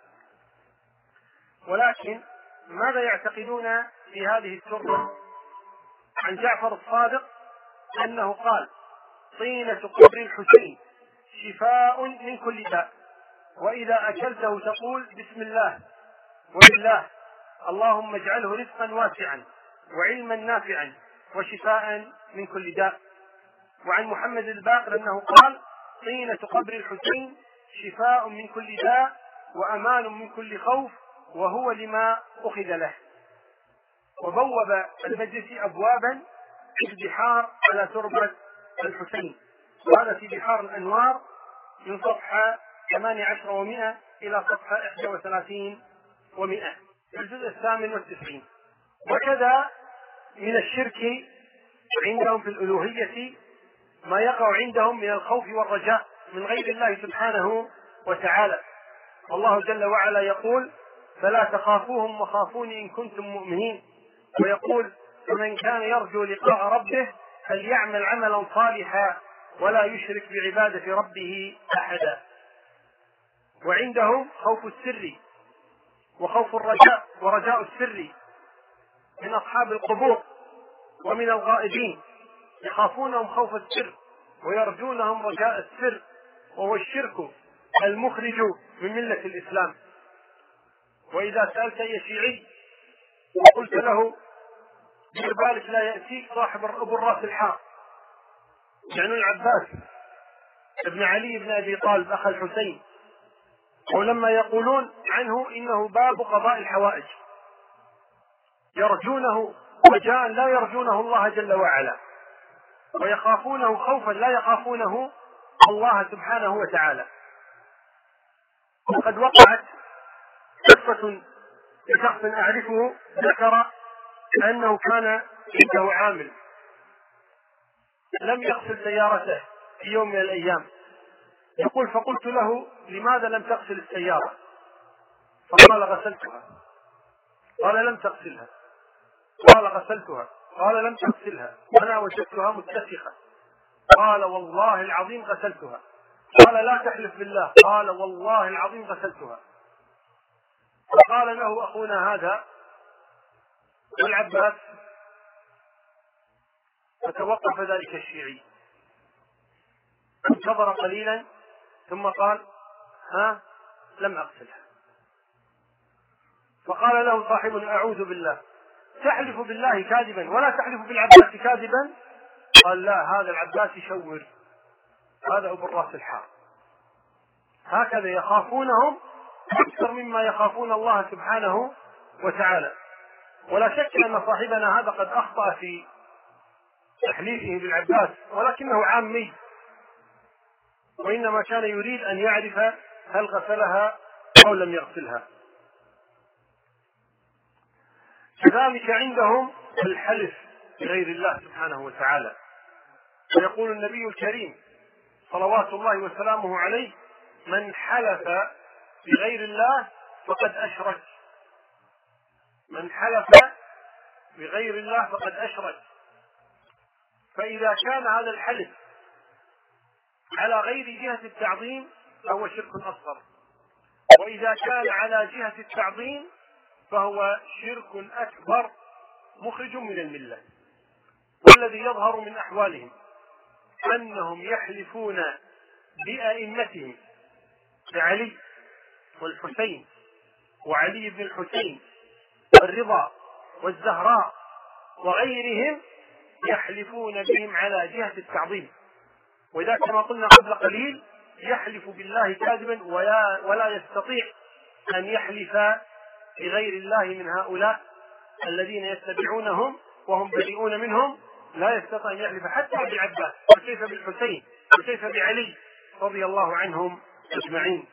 ولكن ماذا يعتقدون في هذه التربة؟ عن جعفر الصادق أنه قال: طينة قبر الحسين شفاء من كل داء، وإذا أكلته تقول بسم الله وبالله، اللهم اجعله رزقا واسعا وعلما نافعا وشفاء من كل داء. وعن محمد الباقر أنه قال: طينة قبر الحسين شفاء من كل داء وأمان من كل خوف، وهو لما أخذ له. وبوب المجلس أبوابا في البحار على تربة الحسين، وهذا في بحار الأنوار من صفحة ثمانية عشر ومئة إلى صفحة إحدى وثلاثين ومئة في الجزء الثامن والتسعين. وكذا من الشرك عندهم في الألوهية ما يقع عندهم من الخوف والرجاء من غير الله سبحانه وتعالى. والله جل وعلا يقول: فلا تخافوهم وخافوني إن كنتم مؤمنين. ويقول: فمن كان يرجو لقاء ربه فليعمل عملا صالحا ولا يشرك بعبادة ربه أحدا. وعندهم خوف السر وخوف الرجاء ورجاء السر من أصحاب القبور ومن الغائبين، يخافونهم خوف السر ويرجونهم رجاء السر، وهو الشرك المخرج من ملة الإسلام. وإذا سألت أي شيعي وقلت له دير بالك لا يأتيك صاحب أبو الراس الحار، يعني العباس ابن علي بن أبي طالب أخ الحسين، ولما يقولون عنه إنه باب قضاء الحوائج، يرجونه رجاء لا يرجونه الله جل وعلا، ويخافونه خوفا لا يخافونه الله سبحانه وتعالى. وقد وقعت قصة لشخص أعرفه ذكر أنه كان عنده عامل لم يغسل سيارته في يوم من الأيام، يقول: فقلت له: لماذا لم تغسل السيارة؟ فقال: غسلتها. قال: لم تغسلها. قال: غسلتها. قال: لم تغسلها، أنا وجدتها متسخة. قال: والله العظيم غسلتها. قال: لا تحلف بالله. قال: والله العظيم غسلتها. فقال له أخونا هذا والعباس، فتوقف ذلك الشيعي، انتظر قليلا ثم قال: ها لم أغسلها. فقال له صاحب: أعوذ بالله، تحلف بالله كاذبا ولا تحلف بالعباس كاذبا؟ قال: لا، هذا العباس يشور، هذا أبو الراس الحار. هكذا يخافونهم أكثر مما يخافون الله سبحانه وتعالى. ولا شك أن صاحبنا هذا قد أخطأ في تحليفه بالعباس، ولكنه عامي، وإنما كان يريد أن يعرف هل غسلها أو لم يغسلها. كذلك عندهم الحلف بغير الله سبحانه وتعالى، ويقول النبي الكريم صلوات الله وسلامه عليه: من حلف بغير الله فقد أشرك. من حلف بغير الله فقد أشرك. فإذا كان هذا الحلف على غير جهة التعظيم فهو شرك أصغر، وإذا كان على جهة التعظيم فهو شرك أكبر مخرج من الملة. والذي يظهر من أحوالهم أنهم يحلفون بأئمتهم بعلي والحسين وعلي بن الحسين والرضا والزهراء وغيرهم يحلفون بهم على جهة التعظيم. وإذا كما قلنا قبل قليل يحلف بالله كاذبا ولا يستطيع أن يحلف بغير الله من هؤلاء الذين يتبعونهم وهم بريئون منهم، لا يستطيع أن يحلف حتى بالعباس، وكيف بالحسين، وكيف بعلي رضي الله عنهم أجمعين.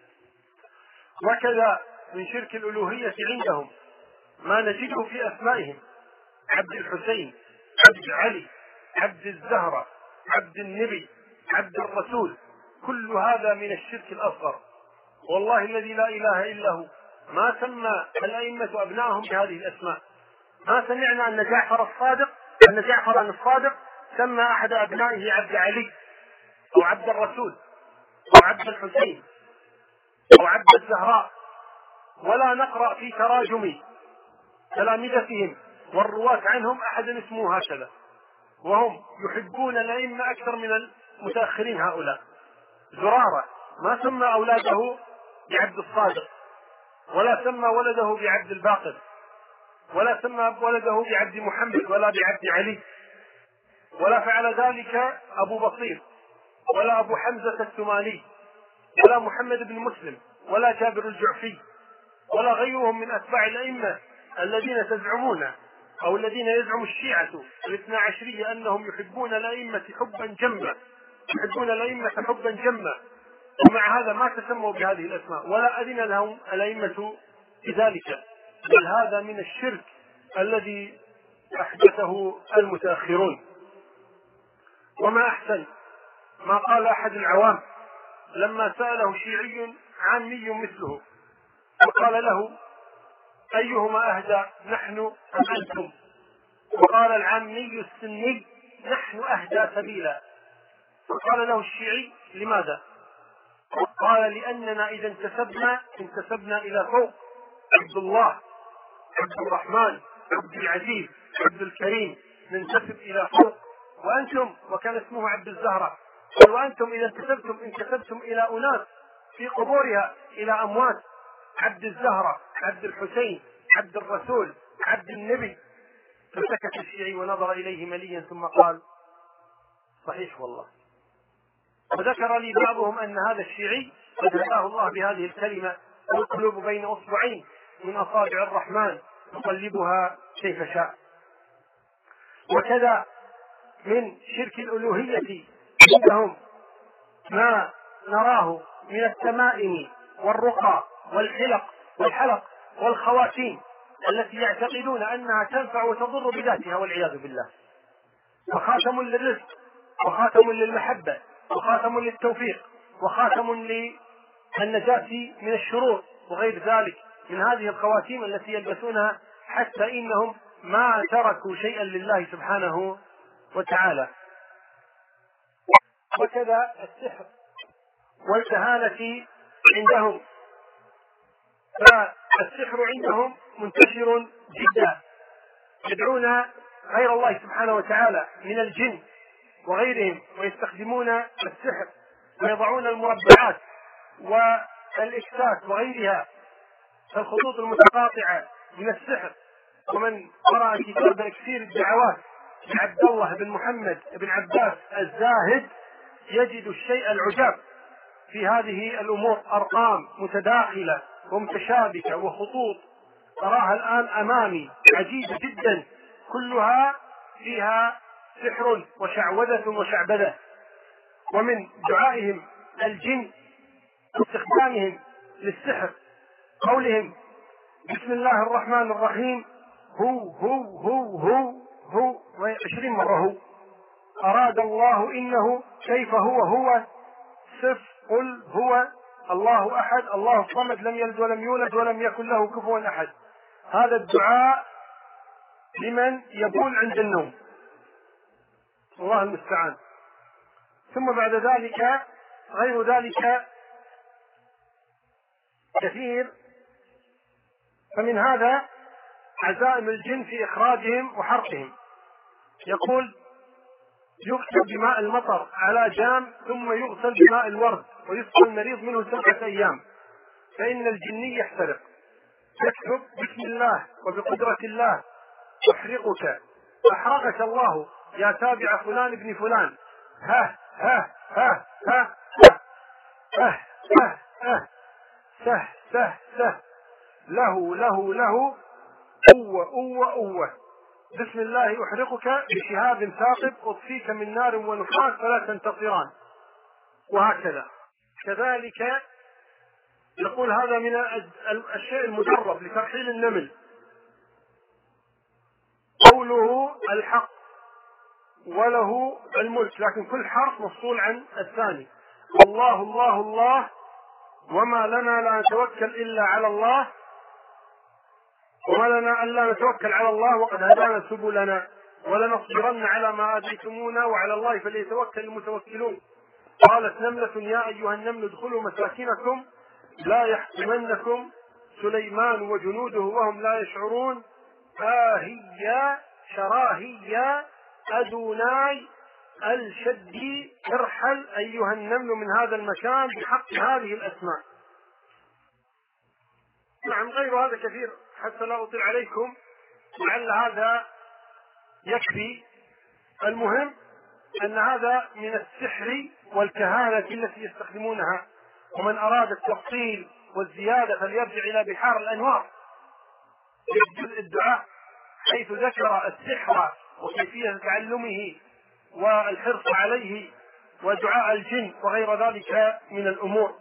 وكذا من شرك الألوهية عندهم ما نجده في أسمائهم: عبد الحسين، عبد علي، عبد الزهرة، عبد النبي، عبد الرسول. كل هذا من الشرك الأصغر. والله الذي لا إله إلا هو ما سمى الأئمة أبنائهم بهذه الأسماء. ما سمعنا أن جعفر الصادق أن جعفر الصادق سمى أحد أبنائه عبد علي أو عبد الرسول أو عبد الحسين أو عبد الزهراء. ولا نقرأ في تراجم تلامذتهم والرواة عنهم أحدا اسمه هكذا، وهم يحبون الأئمة أكثر من المتأخرين هؤلاء. زرارة ما سمى أولاده بعبد الصادق، ولا سمى ولده بعبد الباقر، ولا سمى ولده بعبد محمد ولا بعبد علي، ولا فعل ذلك أبو بصير ولا أبو حمزة الثماني ولا محمد بن مسلم ولا جابر الجعفي ولا غيرهم من أتباع الأئمة الذين تزعمون أو الذين يزعم الشيعة الاثنا عشرية أنهم يحبون الأئمة حبا جما، يحبون الأئمة حبا جما، ومع هذا ما تسموا بهذه الأسماء ولا أذن لهم الأئمة بذلك. بل هذا من الشرك الذي أحدثه المتأخرون. وما أحسن ما قال أحد العوام لما سأله شيعي عامي مثله وقال له: أيهما أهدى، نحن أم أنتم؟ وقال العامي السني: نحن أهدى سبيلا. فقال له الشيعي: لماذا؟ قال: لأننا إذا انتسبنا انتسبنا إلى فوق، عبد الله، عبد الرحمن، عبد العزيز، عبد الكريم، ننتسب إلى فوق. وأنتم، وكان اسمه عبد الزهرة، قال: وأنتم إذا انتسبتم انتسبتم إلى أناس في قبورها، إلى أموات. عبد الزهرة، عبد الحسين، عبد الرسول، عبد النبي. فسكت الشيعي ونظر إليه مليا ثم قال: صحيح والله. وذكر لي بعضهم أن هذا الشيعي قد هداه الله بهذه الكلمة: والقلوب بين أصبعين من أصابع الرحمن يقلبها كيف شاء. وكذا من شرك الألوهية عندهم ما نراه من التمائم والرقى والحلق والحلق والخواتيم التي يعتقدون أنها تنفع وتضر بذاتها والعياذ بالله. وخاتم للرزق، وخاتم للمحبة، وخاتم للتوفيق، وخاتم للنجاة من الشرور وغير ذلك من هذه الخواتيم التي يلبسونها، حتى إنهم ما تركوا شيئا لله سبحانه وتعالى. وكذا السحر والكهانة عندهم، فالسحر عندهم منتشر جدا، يدعون غير الله سبحانه وتعالى من الجن وغيرهم ويستخدمون السحر ويضعون المربعات والإكساس وغيرها الخطوط المتقاطعة من السحر. ومن قرأ كتاب إكسير الدعوات لعبد الله بن محمد بن عباس الزاهد يجد الشيء العجاب في هذه الأمور، أرقام متداخلة ومتشابكة وخطوط أراها الآن أمامي عجيبة جدا، كلها فيها سحر وشعوذة وشعبذة. ومن دعائهم الجن واستخدامهم للسحر قولهم: بسم الله الرحمن الرحيم، هو هو هو هو هو عشرين مرة، هو أراد الله إنه كيف هو هو صف قل هو الله أحد الله الصمد لم يلد ولم يولد ولم يكن له كفوا أحد. هذا الدعاء لمن يبول عند النوم، الله المستعان. ثم بعد ذلك غير ذلك كثير. فمن هذا عزائم الجن في إخراجهم وحرقهم. يقول: يكتب بماء المطر على جام ثم يغسل بماء الورد ويسقى المريض منه سبعة أيام فإن الجني يحترق. يكتب: بسم الله وبقدرة الله أحرقك، أحرقك الله يا تابع فلان ابن فلان، ها ها ها ها ها ها ها سه سه سه له له له أوة أوة أوة، بسم الله أحرقك بشهاب ثاقب أطفيك من نار ونحاس فلا تنتصران، وهكذا. كذلك يقول هذا من الشيء المجرب لترحيل النمل، قوله الحق وله الملك، لكن كل حرف مفصول عن الثاني. الله الله الله، وما لنا لا نتوكل إلا على الله، وما لنا ألا نتوكل على الله وقد هدانا سبلنا، ولنصبرن على ما آذيتمونا وعلى الله فليتوكل المتوكلون. قالت نملة يا أيها النمل ادخلوا مساكنكم لا يحطمنكم سليمان وجنوده وهم لا يشعرون، آهيا شراهيا أدوناي الشدي ارحل أيها النمل من هذا المكان بحق هذه الأسماء. نعم غير هذا كثير حتى لا أطيل عليكم، لعل هذا يكفي. المهم أن هذا من السحر والكهانة التي يستخدمونها، ومن أراد التفصيل والزيادة فليرجع إلى بحار الأنوار في جزء الدعاء، حيث ذكر السحر وكيفية تعلمه والحرص عليه ودعاء الجن وغير ذلك من الأمور.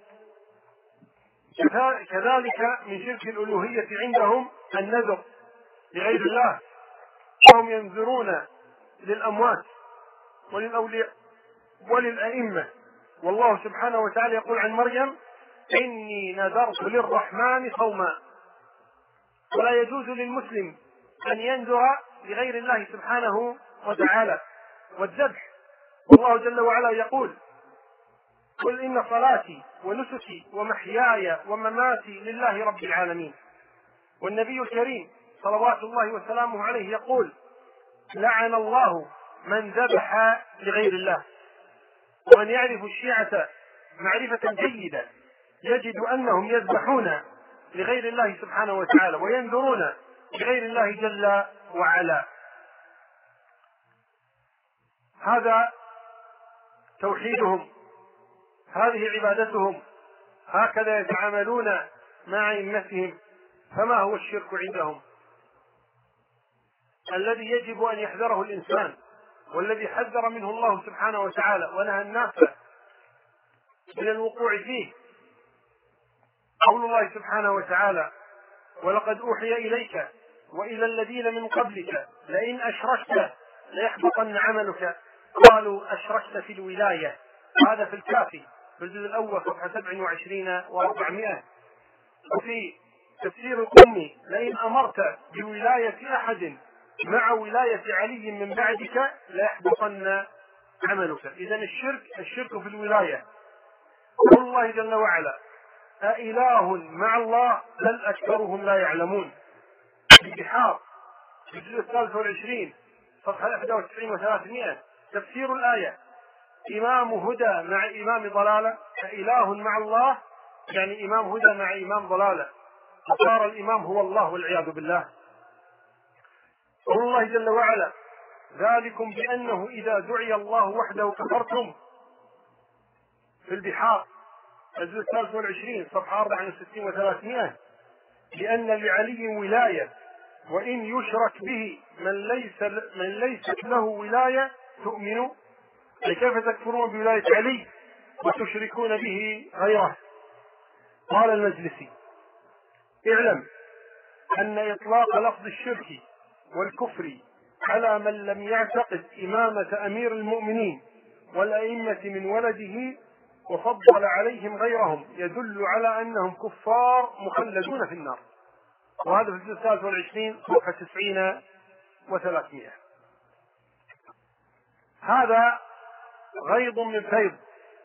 كذلك من شرك الألوهية عندهم النذر لغير الله، وهم ينذرون للأموات وللأولياء وللأئمة، والله سبحانه وتعالى يقول عن مريم إني نذرت للرحمن صوما. ولا يجوز للمسلم أن ينذر لغير الله سبحانه وتعالى والذبح، والله جل وعلا يقول قل إن صلاتي ونسكي ومحياي ومماتي لله رب العالمين. والنبي الكريم صلوات الله وسلامه عليه يقول لعن الله من ذبح لغير الله. ومن يعرف الشيعة معرفة جيدة يجد أنهم يذبحون لغير الله سبحانه وتعالى وينذرون لغير الله جل وعلا. هذا توحيدهم، هذه عبادتهم، هكذا يتعاملون مع أئمتهم. فما هو الشرك عندهم الذي يجب أن يحذره الإنسان، والذي حذر منه الله سبحانه وتعالى ونهى الناس من الوقوع فيه؟ قول الله سبحانه وتعالى ولقد أوحي إليك وإلى الذين من قبلك لئن أشركت ليحبطن عملك قالوا أشركت في الولاية. هذا في الكافي في الجزء الأول صفحة سبع وعشرين وأربعمائة. وفي تفسير القمي لئن أمرت بولاية أحد مع ولاية علي من بعدك ليحبطن عملك. إذن الشرك الشرك في الولاية. قول الله جل وعلا أإله مع الله بل أكثرهم لا يعلمون. البحار في الجزء الثالث والعشرين صفحة إحدى وتسعين وثلاثمائة تفسير الآية إمام هدى مع إمام ضلالة. أإله مع الله يعني إمام هدى مع إمام ضلالة، فصار الإمام هو الله والعياذ بالله. قول الله جل وعلا ذلكم بأنه إذا دعي الله وحده كفرتم. في البحار الجزء الثالث والعشرين صفحة أربعة وستين وثلاثمائة لأن لعلي ولاية وإن يشرك به من ليس من ليست له ولاية تؤمنوا. أي كيف تكفرون بولاية علي وتشركون به غيره؟ قال المجلسي اعلم أن إطلاق لفظ الشرك والكفر على من لم يعتقد إمامة أمير المؤمنين والأئمة من ولده وفضل عليهم غيرهم يدل على أنهم كفار مخلدون في النار. وهذا في الجزء الثالث والعشرين صفحة تسعين وثلاثمائة. هذا غيض من فيض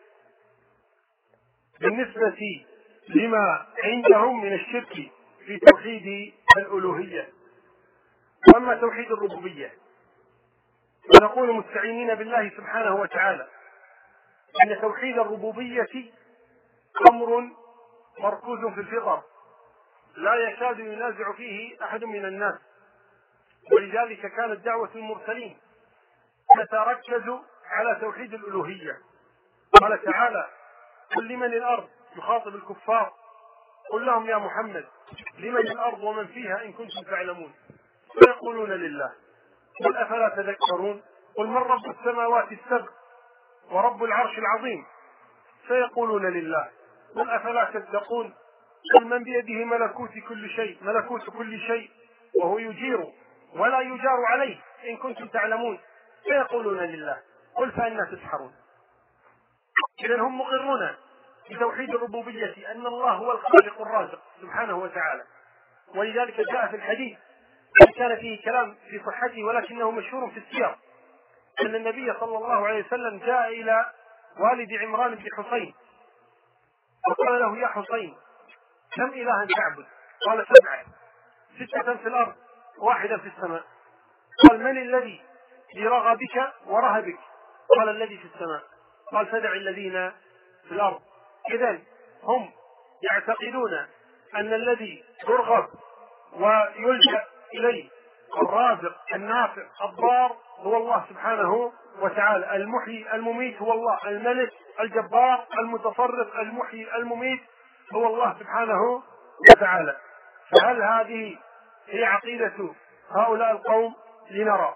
بالنسبة لما عندهم من الشرك في توحيد الألوهية. وأما توحيد الربوبية فنقول مستعينين بالله سبحانه وتعالى أن توحيد الربوبية أمر مركوز في الفطر لا يكاد ينازع فيه أحد من الناس، ولذلك كانت دعوة المرسلين تتركز على توحيد الألوهية. قال تعالى: قل لمن الأرض، يخاطب الكفار، قل لهم يا محمد لمن الأرض ومن فيها إن كنتم تعلمون، فيقولون لله. قل أفلا تذكرون؟ قل من رب السماوات السبع ورب العرش العظيم، فيقولون لله. قل أفلا تتقون؟ قل من بيده ملكوت كل شيء ملكوت كل شيء وهو يجير ولا يجار عليه إن كنتم تعلمون، فيقولون لله. قل فأنى تسحرون؟ إذن هم مقرون بتوحيد الربوبية، أن الله هو الخالق الرازق سبحانه وتعالى. ولذلك جاء في الحديث وإن كان فيه كلام في صحته ولكنه مشهور في السير، أن النبي صلى الله عليه وسلم جاء إلى والد عمران بن حسين وقال له: يا حسين، كم إلها تعبد؟ قال: سبعة، ستة في الأرض واحدة في السماء. قال: من الذي برغبك ورهبك؟ قال: الذي في السماء. قال: فدع الذين في الأرض. إذن هم يعتقدون أن الذي يرغب ويلجأ إليه الرازق النافع الضار هو الله سبحانه وتعالى. المحيي المميت هو الله، الملك الجبار المتصرف المحيي المميت هو الله سبحانه وتعالى. فهل هذه هي عقيدة هؤلاء القوم؟ لنرى.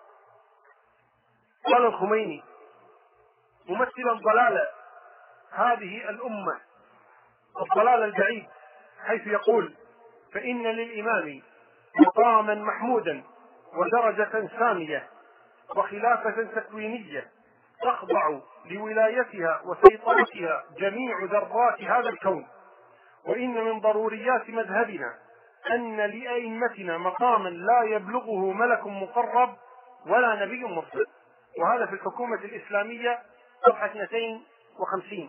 قال الخميني ممثلا ضلال هذه الأمة الضلال البعيد، حيث يقول: فإن للإمام مقاما محمودا ودرجة سامية وخلافة تكوينية تخضع لولايتها وسيطرتها جميع ذرات هذا الكون، وإن من ضروريات مذهبنا أن لأئمتنا مقاما لا يبلغه ملك مقرب ولا نبي مرسل. وهذا في الحكومة الإسلامية صفحة اثنين وخمسين.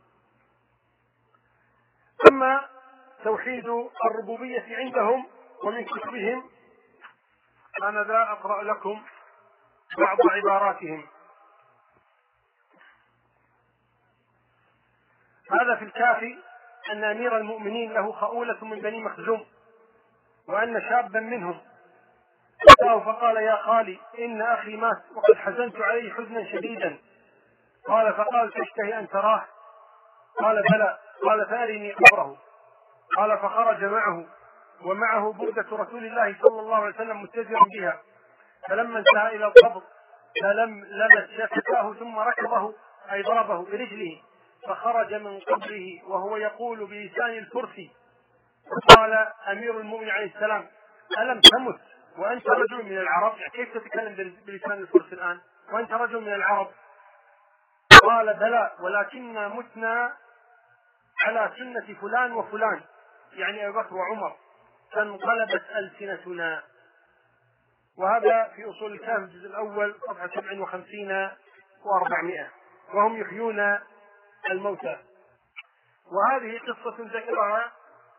أما توحيد الربوبية عندهم ومن كتبهم، أنا ذا أقرأ لكم بعض عباراتهم. هذا في الكافي أن أمير المؤمنين له خؤولة من بني مخزوم، وأن شابا منهم أتاه فقال: يا خالي، إن أخي مات وقد حزنت عليه حزنا شديدا. قال: فقال: تشتهي أن تراه؟ قال: بلى. قال: فأرني قبره. قال: فخرج معه، ومعه بردة رسول الله صلى الله عليه وسلم متزرا بها. فلما انتهى إلى القبر فلم لمس شفتاه ثم ركضه أي ضربه برجله، فخرج من قبره وهو يقول بلسان الفرسي. قال أمير المؤمنين عليه السلام: ألم تمت وأنت رجل من العرب؟ يعني كيف تتكلم بلسان الفرس الآن وأنت رجل من العرب؟ قال: بلى، ولكننا متنا على سنة فلان وفلان، يعني أبي بكر وعمر، فانقلبت ألسنتنا. وهذا في أصول الكهف الجزء الأول صفحة سبع وخمسين وأربعمائة. وهم يحيون الموتى. وهذه قصة ذكرها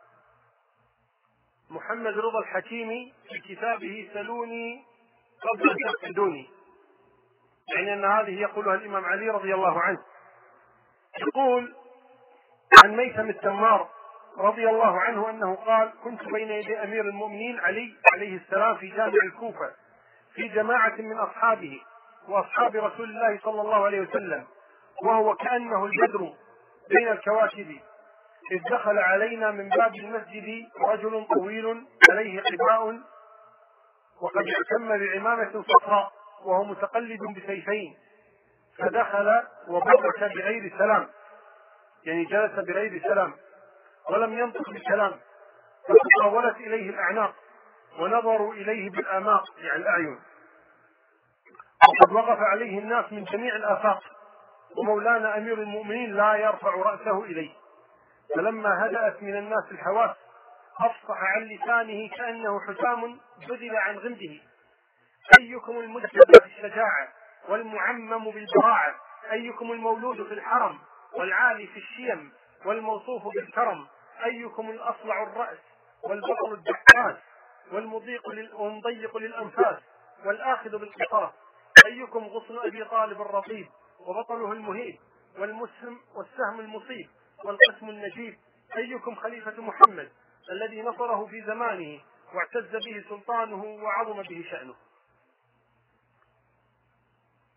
محمد رضا الحكيمي في كتابه سلوني قبل أن تفقدوني، يعني أن هذه يقولها الإمام علي رضي الله عنه. يقول عن ميثم التمار رضي الله عنه أنه قال: كنت بين يدي أمير المؤمنين علي عليه السلام في جامع الكوفة في جماعة من أصحابه وأصحاب رسول الله صلى الله عليه وسلم، وهو كأنه البدر بين الكواكب، إذ دخل علينا من باب المسجد رجل طويل عليه قباء وقد اعتم بعمامة صفراء وهو متقلد بسيفين، فدخل وبرك بغير سلام، يعني جلس بغير سلام ولم ينطق بكلام، فتطاولت إليه الأعناق ونظروا إليه بالآماق، يعني الأعين، وقد وقف عليه الناس من جميع الآفاق، ومولانا أمير المؤمنين لا يرفع رأسه إليه. فلما هدأت من الناس الحواس أفصح عن لسانه كأنه حسام بذل عن غمده: أيكم المجتبى بالشجاعة والمعمم بالبراعة؟ أيكم المولود في الحرم والعالي في الشيم والموصوف بالكرم؟ أيكم الأصلع الرأس والبطل الدحاس والمضيق والمضيق للأنفاس والآخذ بالقصاص؟ أيكم غصن أبي طالب الرطيب وبطله المهيب والمسهم والسهم المصيب والقسم النجيب؟ أيكم خليفة محمد الذي نصره في زمانه واعتز به سلطانه وعظم به شأنه؟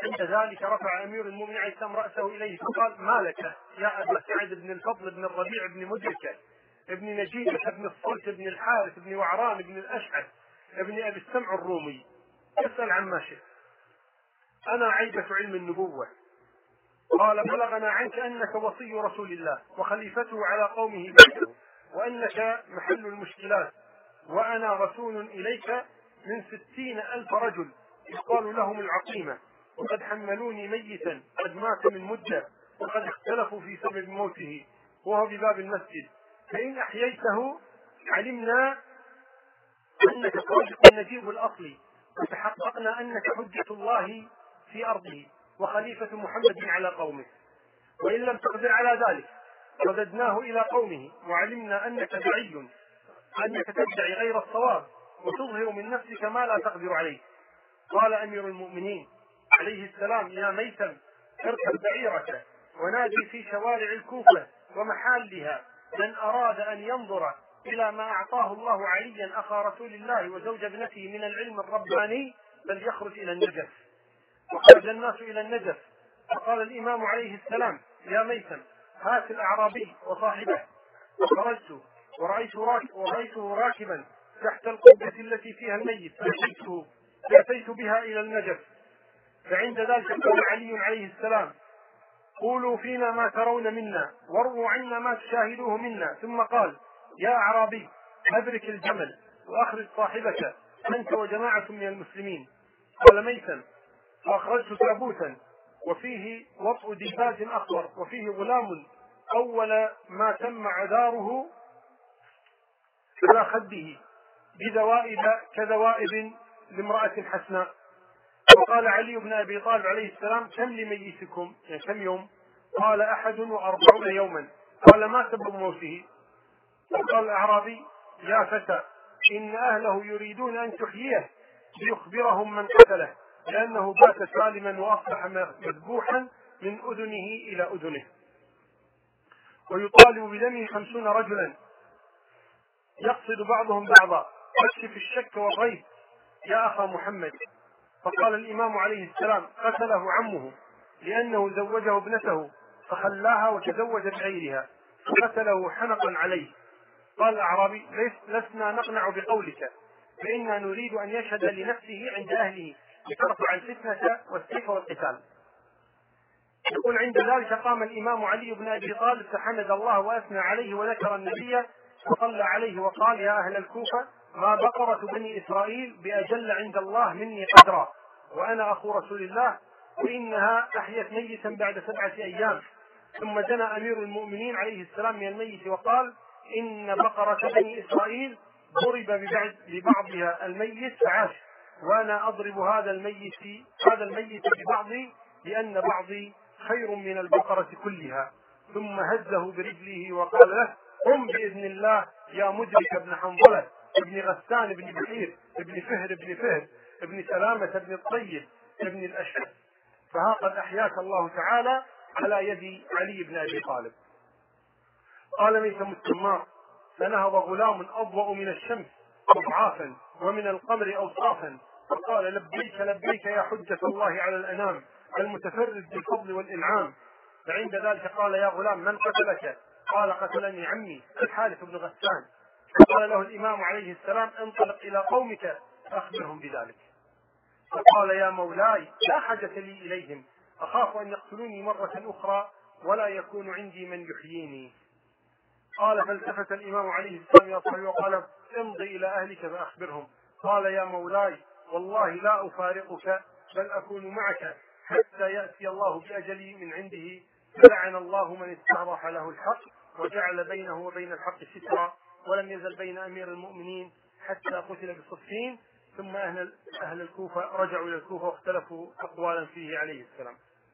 عند ذلك رفع أمير المؤمنين عليه السلام رأسه إليه فقال: ما لك يا أبا سعد بن الفضل بن الربيع بن مدركة ابن نجيبة ابن الصلت بن الحارث بن وعران بن الأشعث ابن أبي السمع الرومي، اسأل عما شئت، أنا عيبة علم النبوة. قال: بلغنا عنك أنك وصي رسول الله وخليفته على قومه بعده، وأنك محل المشكلات، وأنا رسول إليك من ستين ألف رجل يقال لهم العقيمة، وقد حملوني ميتا قد مات من مدة، وقد اختلفوا في سبب موته وهو بباب المسجد، فإن أحييته علمنا أنك صادق النجيب الأصلي، وتحققنا أنك حجة الله في أرضه وخليفة محمد على قومه، وإن لم تقدر على ذلك رددناه إلى قومه، وعلمنا أنك دعي أنك تدعي غير الصواب وتظهر من نفسك ما لا تقدر عليه. قال أمير المؤمنين عليه السلام: يا ميثم، اركب بعيرك ونادي في شوارع الكوفة ومحالها من أراد أن ينظر إلى ما أعطاه الله عليا أخا رسول الله وزوج ابنته من العلم الرباني فليخرج إلى النجف. وخرج الناس إلى النجف، فقال الإمام عليه السلام: يا ميثم، هات الأعرابي وصاحبه. فخرجت ورأيته راك ورأيته راكبا تحت القبة التي فيها الميت، فأتيته فأتيت بها إلى النجف. فعند ذلك قال علي عليه السلام: قولوا فينا ما ترون منا واروا عنا ما تشاهدوه منا. ثم قال: يا أعرابي، أدرك الجمل وأخرج صاحبك أنت وجماعة من المسلمين. قال ميثم: فأخرجت تابوتا وفيه وطء ديباج أخضر وفيه غلام أول ما تم عذاره على خده بذوائب كذوائب لامرأة حسناء. وقال علي بن أبي طالب عليه السلام: كم لميتكم؟ يعني كم يوم؟ قال: أحد وأربعون يوما. قال: ما سبب موته؟ وقال الأعرابي: يا فتى، إن أهله يريدون أن تحييه ليخبرهم من قتله، لأنه بات سالما وأصبح مذبوحا من أذنه إلى أذنه، ويطالب بدمه خمسون رجلا يقصد بعضهم بعضا، واكشف الشك والريب يا أخا محمد. فقال الإمام عليه السلام: قتله عمه لأنه زوجه ابنته فخلاها وتزوج بغيرها، فقتله حنقا عليه. قال الأعرابي: لسنا نقنع بقولك، فإنا نريد أن يشهد لنفسه عند أهله لترفع الفتنة والسيف والقتال. يقول: عند ذلك قام الإمام علي بن أبي طالب فحمد الله وأثنى عليه وذكر النبي وصلى عليه وقال: يا أهل الكوفة، ما بقرة بني إسرائيل بأجل عند الله مني قدرا، وأنا أخو رسول الله، وإنها أحيت ميتا بعد سبعة أيام. ثم جنى أمير المؤمنين عليه السلام من الميت وقال: إن بقرة بني إسرائيل ضرب ببعضها الميت فعاش، وأنا أضرب هذا الميت هذا الميت ببعضي، لأن بعضي خير من البقرة كلها. ثم هزه برجله وقال له: قم بإذن الله يا مدرك ابن حنظلة ابن غسان ابن بحير ابن فهر ابن فهر ابن سلامة ابن الطيب ابن الأشعث، فها قد أحياك الله تعالى على يد علي بن أبي طالب. قال ميثم التمار: فنهض غلام أضوأ من الشمس أضعافا ومن القمر أوصافا، فقال: لبيك لبيك يا حجة الله على الأنام المتفرد بالفضل والإنعام. فعند ذلك قال: يا غلام، من قتلك؟ قال: قتلني عمي الحارث بن غسان. فقال له الإمام عليه السلام: انطلق إلى قومك فأخبرهم بذلك. فقال: يا مولاي، لا حاجة لي إليهم، أخاف أن يقتلوني مرة أخرى ولا يكون عندي من يحييني. قال: فالتفت الإمام عليه السلام يا صاحبي وقال: امضي إلى أهلك فأخبرهم. قال: يا مولاي، والله لا أفارقك، بل أكون معك حتى يأتي الله بأجلي من عنده. فلعن الله من استعرف له الحق وجعل بينه وبين الحق سترا، ولم يزل بين أمير المؤمنين حتى قتل بصفين. ثم أهل, أهل الكوفة رجعوا إلى الكوفة واختلفوا أقوالا فيه عليه السلام.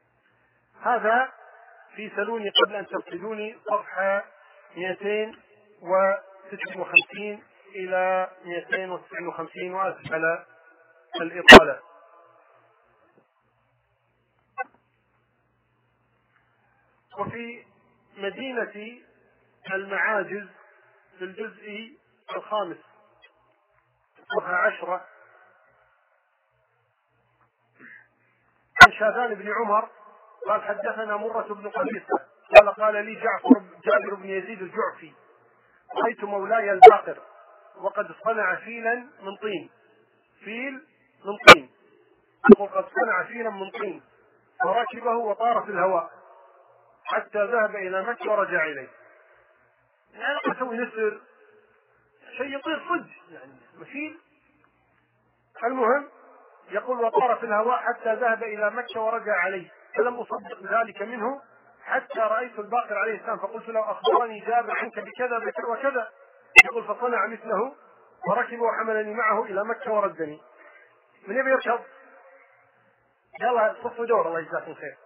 هذا في سلوني قبل أن تفقدوني صفحة مئتين وستة وخمسين إلى مئتين وتسعة وخمسين، وأسف على الإطالة. وفي مدينة المعاجز في الجزء الخامس صفحة عشرة عن شاذان بن عمر قال حدثنا مرة بن قبيصة قال قال لي جعفر جابر بن يزيد الجعفي رأيت مولاي الباقر وقد صنع فيلا من طين، فيل من طين، وقد صنع فيلا من طين فركبه وطار في الهواء حتى ذهب إلى مكة ورجع إليه. يعني أسوي نسر شيء يطير صدق يعني مفيل. المهم يقول وطار في الهواء حتى ذهب إلى مكة ورجع عليه، فلم أصدق ذلك منه حتى رأيت الباقر عليه السلام فقلت له أخبرني جابر عنك بكذا بكذا وكذا، يقول فصنع مثله وركب وحملني معه إلى مكة وردني. من يبي يركض؟ يلا صفوا دور الله يجزاكم خير.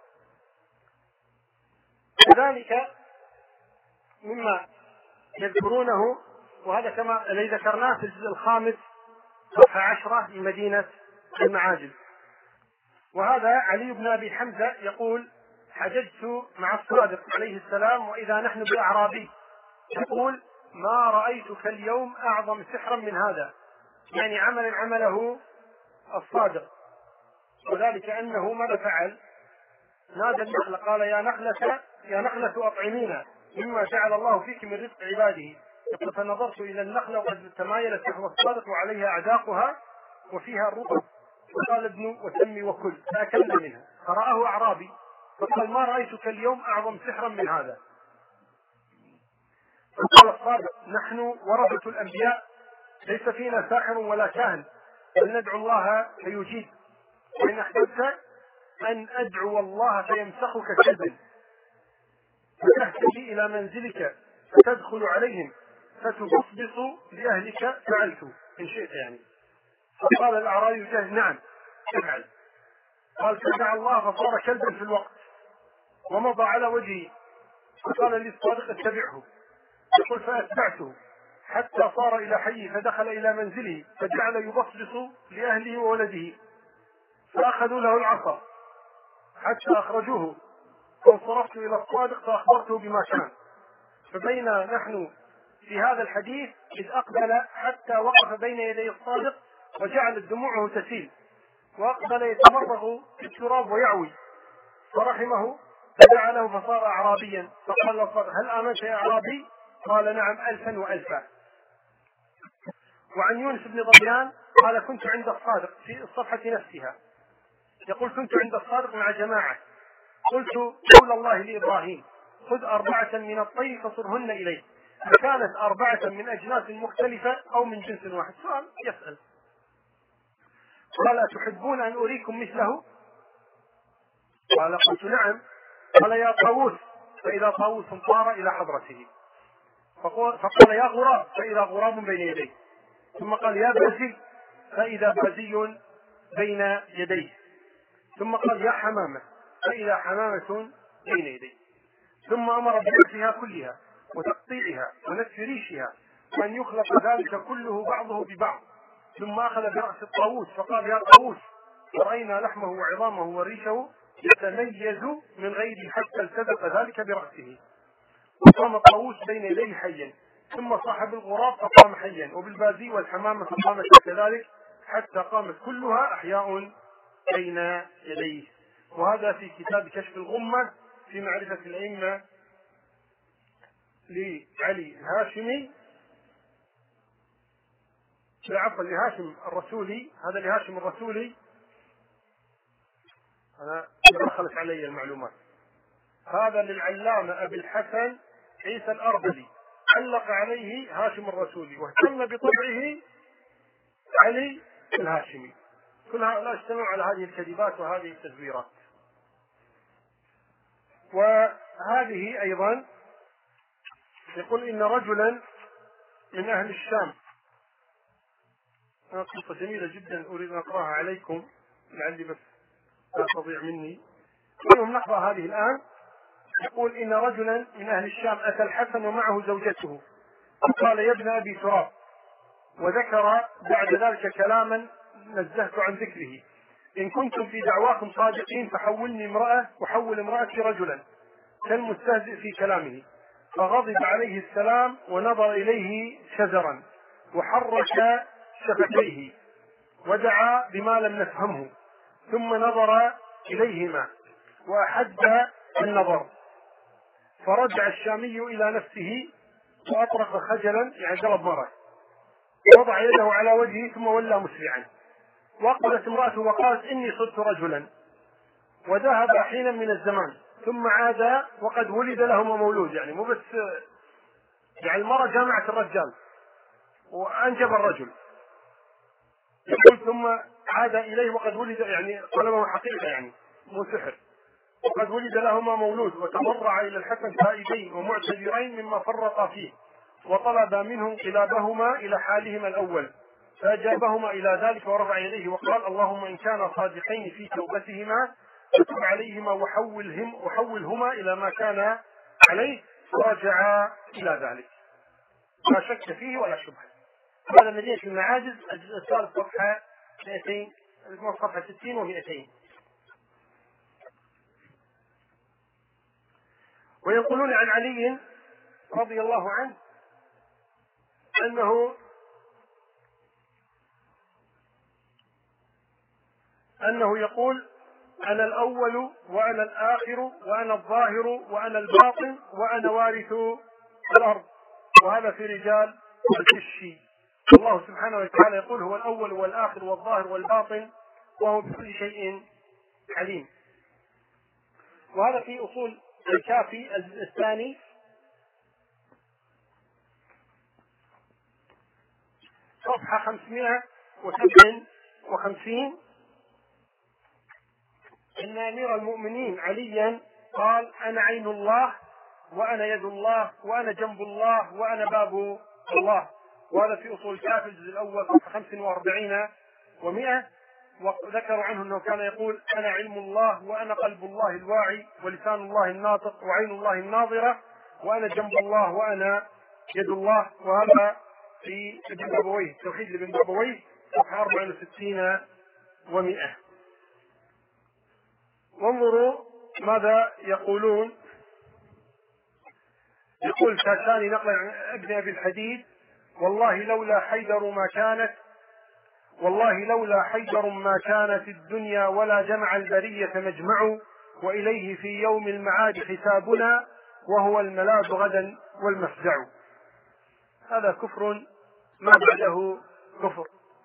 كذلك مما يذكرونه وهذا كما الذي ذكرناه في الجزء الخامس صفحة عشرة من مدينة المعاجم. وهذا علي بن أبي حمزة يقول حججت مع الصادق عليه السلام وإذا نحن بأعرابي يقول ما رأيتك اليوم أعظم سحرا من هذا، يعني عمل عمله الصادق. وذلك أنه ماذا فعل؟ نادى النخلة قال يا نخلة يا نخلة أطعمينا مما جعل الله فيك من رزق عباده. يقول فنظرت إلى النخلة وقد تمايلت نحو الصادق وعليها أعداقها وفيها الرطب، فقال ابن وسمي وكل، فأكلنا منها. فرآه أعرابي فقال ما رأيتك اليوم أعظم سحرا من هذا. فقال الصادق نحن ورثة الأنبياء ليس فينا ساحر ولا كاهن، بل ندعو الله فيجيب، وإن أحببت أن أدعو الله فيمسخك كلبا فتهتدي إلى منزلك فتدخل عليهم فتبصبص لأهلك فعلت إن شئت يعني. فقال الأعرابي جاهز نعم افعل. قال فدعا الله فصار كلبا في الوقت ومضى على وجهه. فقال لي الصادق اتبعه. يقول فأتبعته حتى صار إلى حيه فدخل إلى منزله فجعل يبصبص لأهله وولده، فأخذوا له العصا حتى أخرجوه، فانصرفت إلى الصادق فأخبرته بما كان. فبينا نحن في هذا الحديث إذ أقبل حتى وقف بين يدي الصادق وجعلت دموعه تسيل، وأقبل يتمرغ في التراب ويعوي، فرحمه فدعا له فصار أعرابيا. فقال له الصادق هل آمنت يا أعرابي؟ قال نعم ألفا وألفا. وعن يونس بن ضبيان قال كنت عند الصادق في الصفحة نفسها، يقول كنت عند الصادق مع جماعة قلت قول الله لإبراهيم خذ أربعة من الطير فصرهن إليه، فكانت أربعة من أجناس مختلفة أو من جنس واحد. سؤال يسأل قال أتحبون أن أريكم مثله؟ قال قلت نعم. قال يا طاووس، فإذا طاووس طار إلى حضرته، فقال يا غراب، فإذا غراب بين يديه، ثم قال يا بازي، فإذا بازي بين يديه، ثم قال يا حمامة، فإذا حمامة بين يديه، ثم أمر بنفسها كلها وتقطيعها ونتف ريشها وأن يخلق ذلك كله بعضه ببعض، ثم أخذ برأس الطاووس فقال يا طاووس، فرأينا لحمه وعظامه وريشه يتميز من غيره حتى التدق ذلك برأسه، وقام الطاووس بين يديه حيا، ثم صاحب الغراب فقام حيا، وبالبازي والحمامة فقامت كذلك حتى قامت كلها أحياء بين يديه. وهذا في كتاب كشف الغمة في معرفة الأئمة لعلي الهاشمي، عفوا لهاشم الرسولي، هذا لهاشم الرسولي، أنا دخلت علي المعلومات. هذا للعلامة أبي الحسن عيسى الأربلي، علق عليه هاشم الرسولي، واهتم بطبعه علي الهاشمي. كل هؤلاء اجتمعوا على هذه الكذبات وهذه التزويرات. وهذه أيضا يقول إن رجلا من أهل الشام، قصة جميلة جدا أريد أن أقرأها عليكم لعلي بس لا تضيع مني. المهم نقرأ هذه الآن. يقول إن رجلا من أهل الشام أتى الحسن ومعه زوجته وقال يا ابن أبي تراب، وذكر بعد ذلك كلاما نزهت عن ذكره، إن كنتم في دعواكم صادقين فحولني امرأة وحول امرأتي رجلا، كالمستهزئ في كلامه. فغضب عليه السلام ونظر إليه شزرا وحرك شفتيه ودعا بما لم نفهمه، ثم نظر إليهما وأحد النظر، فرجع الشامي إلى نفسه وأطرق خجلا، يعني قلب مرة، ووضع يده على وجهه ثم ولى مسرعا. وأقبلت امرأته وقالت إني صرت رجلا، وذهب حينا من الزمان ثم عاد وقد ولد لهما مولود، يعني مو بس يعني المرأة جامعة الرجال وأنجب الرجل، يقول ثم عاد إليه وقد ولد، يعني طلبه حقيقة يعني مو سحر، وقد ولد لهما مولود، وتضرع إلى الحسن تائبين ومعتذرين مما فرطا فيه، وطلب منهم انقلابهما إلى حالهما الأول، فأجابهما إلى ذلك ورفع يديه وقال اللهم إن كانا صادقين في توبتهما فتب عليهما وحولهم وحولهما إلى ما كان عليه، فرجعا إلى ذلك لا شك فيه ولا شبهة. هذا مدينة المعاجز، الجزء الثالث صفحة مئتين، صفحة ستين ومئتين. ويقولون عن علي رضي الله عنه أنه أنه يقول أنا الأول وأنا الآخر وأنا الظاهر وأنا الباطن وأنا وارث الأرض، وهذا في رجال الكشي. الله سبحانه وتعالى يقول هو الأول والآخر والظاهر والباطن وهو بكل شيء عليم. وهذا في أصول الكافي الجزء الثاني صفحة خمسمائة وسبعة وخمسين. إن أمير المؤمنين عليا قال أنا عين الله وأنا يد الله وأنا جنب الله وأنا باب الله، وهذا في أصول الكافي الجزء الأول صفحة خمس وأربعين ومئة. وذكروا عنه أنه كان يقول أنا علم الله وأنا قلب الله الواعي ولسان الله الناطق وعين الله الناظرة وأنا جنب الله وأنا يد الله، وهذا في ابن بابويه توحيد لابن بابويه صفحة أربعة وستين ومئة. وانظروا ماذا يقولون. يقول كاشاني نقل عن ابن أبي الحديد والله لولا حيدر ما كانت والله لولا حيدر ما كانت الدنيا ولا جمع البرية مجمع، وإليه في يوم المعاد حسابنا وهو الملاذ غدا والمفزع. هذا كفر ما بعده كفر.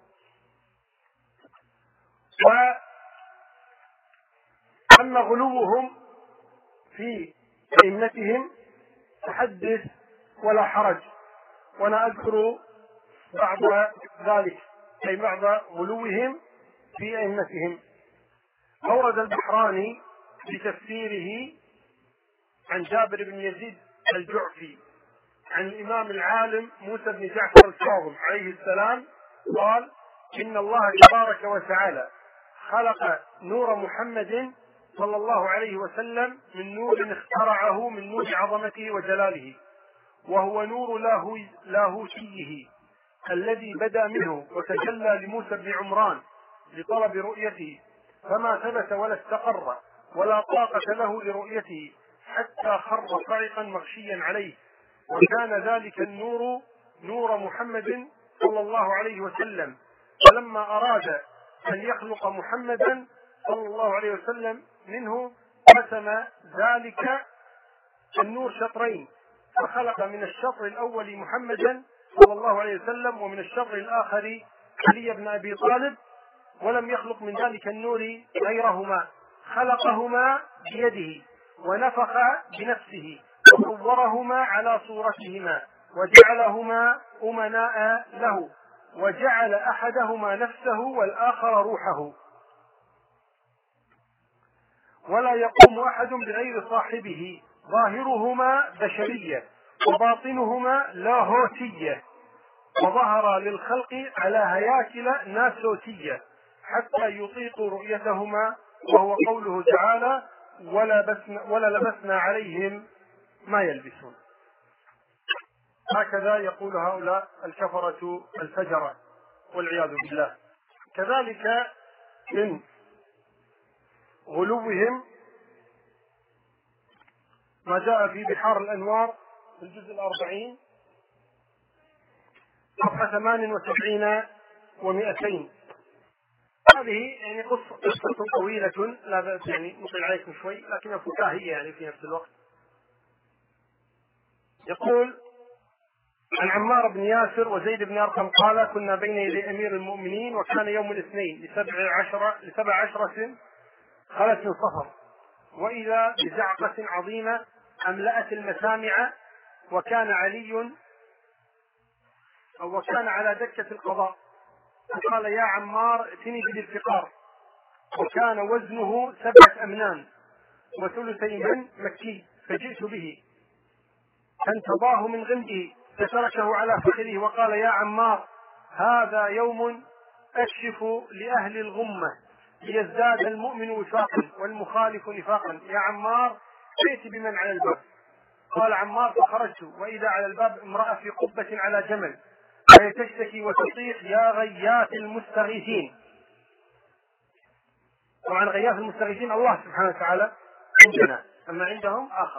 وأما غلوهم في أئمتهم تحدث ولا حرج، وأنا أذكر بعض ذلك أي بعض غلوهم في أئمتهم. أورد البحراني في تفسيره عن جابر بن يزيد الجعفي عن الإمام العالم موسى بن جعفر الكاظم عليه السلام قال إن الله تبارك وتعالى خلق نور محمد صلى الله عليه وسلم من نور اخترعه من نور عظمته وجلاله، وهو نور لاهوتيه الذي بدا منه وتجلى لموسى بن عمران لطلب رؤيته، فما ثبت ولا استقر ولا طاقة له لرؤيته حتى خر صعقا مغشيا عليه. وكان ذلك النور نور محمد صلى الله عليه وسلم، فلما أراد أن يخلق محمدا صلى الله عليه وسلم منه قسم ذلك النور شطرين، فخلق من الشطر الأول محمدا صلى الله عليه وسلم ومن الشطر الآخر علي بن أبي طالب، ولم يخلق من ذلك النور غيرهما، خلقهما بيده ونفخ بنفسه وصورهما على صورتهما وجعلهما أمناء له، وجعل أحدهما نفسه والآخر روحه، ولا يقوم أحد بغير صاحبه، ظاهرهما بشرية وباطنهما لاهوتية، وظهر للخلق على هياكل ناسوتية حتى يطيقوا رؤيتهما، وهو قوله تعالى ولا لبسنا عليهم ما يلبسون. هكذا يقول هؤلاء الكفرة الفجرة والعياذ بالله. كذلك من غلوهم ما جاء في بحار الأنوار في الجزء الأربعين صفحة ثمان وسبعين ومئتين. هذه يعني قصة قصة طويلة لا بأس يعني نطيل عليكم شوي، لكنها فكاهية يعني في نفس الوقت. يقول عن عمار بن ياسر وزيد بن أرقم قال: كنا بين يدي أمير المؤمنين وكان يوم الاثنين لسبع عشرة لسبع عشرة خلت من صفر، وإذا بزعقة عظيمة أملأت المسامع، وكان علي أو وكان على دكة القضاء، فقال: يا عمار ائتني بالفقار، وكان وزنه سبعة أمنان وثلثي من مكي، فجئت به فانتضاه من غمده فتركه على فخذه وقال: يا عمار هذا يوم أكشف لأهل الغمة ليزداد المؤمن وفاقا والمخالف نفاقا، يا عمار ائت بمن على الباب. قال عمار: فخرجت وإذا على الباب امرأة في قبة على جمل وهي تشتكي وتصيح: يا غياث المستغيثين. طبعا غياث المستغيثين الله سبحانه وتعالى عندنا، أما عندهم آخر.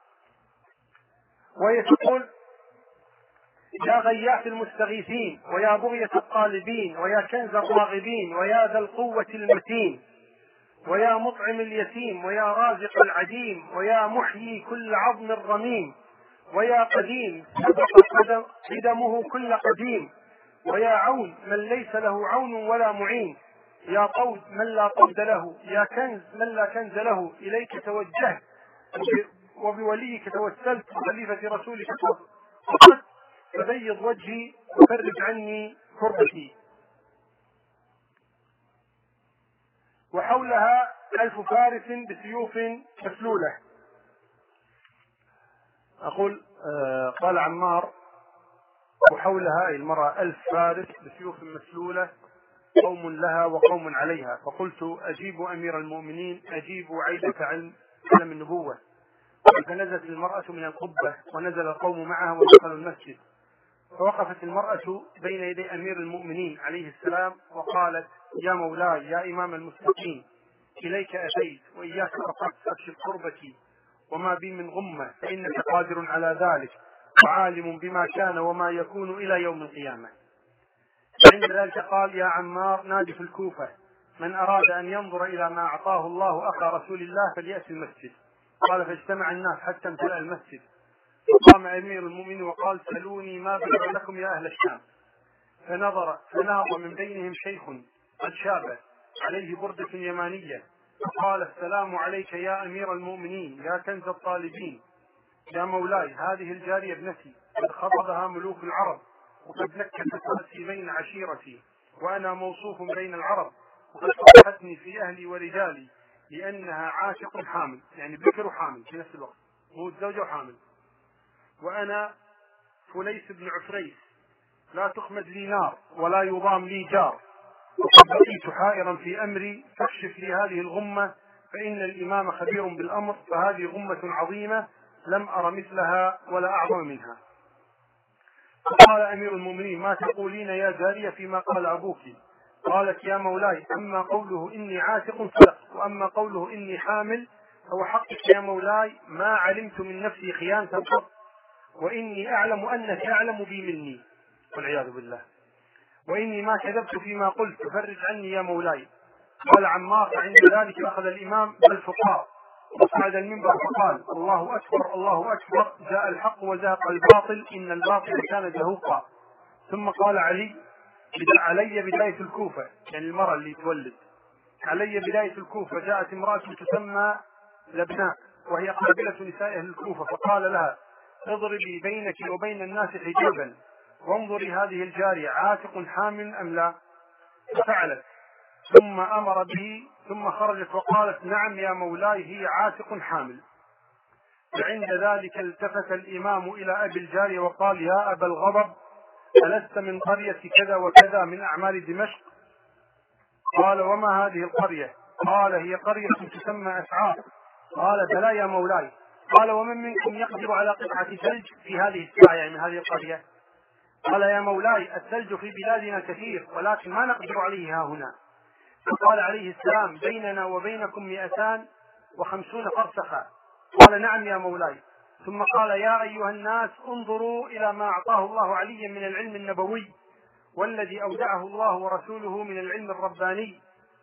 وهي تقول: يا غياث المستغيثين، ويا بغية الطالبين، ويا كنز الراغبين، ويا ذا القوة المتين، ويا مطعم اليتيم، ويا رازق العديم، ويا محيي كل عظم رميم، ويا قديم سبق قدمه كل قديم، ويا عون من ليس له عون ولا معين، يا طود من لا طود له، يا كنز من لا كنز له، إليك توجهت وبوليك توسلت وخليفة رسولك فقط، فبيض وجهي وفرج عني كربتي. وحولها ألف فارس بسيوف مسلولة. أقول آه قال عمار: وحولها أي المرأة ألف فارس بسيوف مسلولة، قوم لها وقوم عليها. فقلت: أجيبوا أمير المؤمنين، أجيبوا عيبة علم علم النبوة. فنزلت المرأة من القبة ونزل القوم معها ودخلوا المسجد، فوقفت المرأة بين يدي أمير المؤمنين عليه السلام وقالت: يا مولاي يا إمام المتقين، إليك أتيت وإياك فقط أكشف كربتي، وما بي من غمة، فإنك قادر على ذلك وعالم بما كان وما يكون إلى يوم القيامة. عند ذلك قال: يا عمار نادي في الكوفة من أراد أن ينظر إلى ما أعطاه الله أخا رسول الله فليأتي المسجد. قال: فاجتمع الناس حتى امتلأ المسجد، فقام أمير المؤمنين وقال: سلوني ما بلغ لكم يا أهل الشام. فنظر فنهض من بينهم شيخ قد شاب عليه بردة يمانية، فقال: السلام عليك يا أمير المؤمنين، يا كنز الطالبين، يا مولاي هذه الجارية ابنتي، قد خطبها ملوك العرب، وقد نكست رأسي بين عشيرتي، وأنا موصوف بين العرب، وقد فضحتني في أهلي ورجالي، لأنها عاشق حامل، يعني بكر وحامل في نفس الوقت، هو الزوجة وحامل، وأنا فليس بن عفريس، لا تخمد لي نار ولا يضام لي جار، وقد بقيت حائرا في أمري، فاكشف لي هذه الغمة، فإن الإمام خبير بالأمر، فهذه غمة عظيمة لم أر مثلها ولا أعظم منها. فقال أمير المؤمنين: ما تقولين يا جارية فيما قال أبوك؟ قالت: يا مولاي أما قوله إني عاتق صدق، وأما قوله إني حامل فهو حقك يا مولاي، ما علمت من نفسي خيانة قط، وإني أعلم أنك أعلم بي مني والعياذ بالله، وإني ما كذبت فيما قلت، ففرج عني يا مولاي. قال عمار: عند ذلك أخذ الإمام بالفقار وصعد المنبر فقال: الله أكبر الله أكبر، جاء الحق وزهق الباطل، إن الباطل كان زهوقا. ثم قال علي: علي بداية الكوفة، يعني المرأة اللي تولد، علي بداية الكوفة جاءت امرأة تسمى لبناء وهي قابلة نساء أهل الكوفة، فقال لها: اضربي بينك وبين الناس حجابا وانظري هذه الجارية عاتق حامل أم لا. ففعلت، ثم أمر به، ثم خرجت وقالت: نعم يا مولاي هي عاتق حامل. فعند ذلك التفت الإمام إلى أبي الجارية وقال: يا أبا الغضب، ألست من قرية كذا وكذا من أعمال دمشق؟ قال: وما هذه القرية؟ قال: هي قرية تسمى أسعار. قال: بلى يا مولاي. قال: ومن منكم يقدر على قطعة ثلج في هذه الساعة، يعني من هذه القرية؟ قال: يا مولاي الثلج في بلادنا كثير ولكن ما نقدر عليه ها هنا. فقال عليه السلام: بيننا وبينكم مئتان وخمسون فرسخا. قال: نعم يا مولاي. ثم قال: يا أيها الناس انظروا إلى ما أعطاه الله عليا من العلم النبوي، والذي أودعه الله ورسوله من العلم الرباني،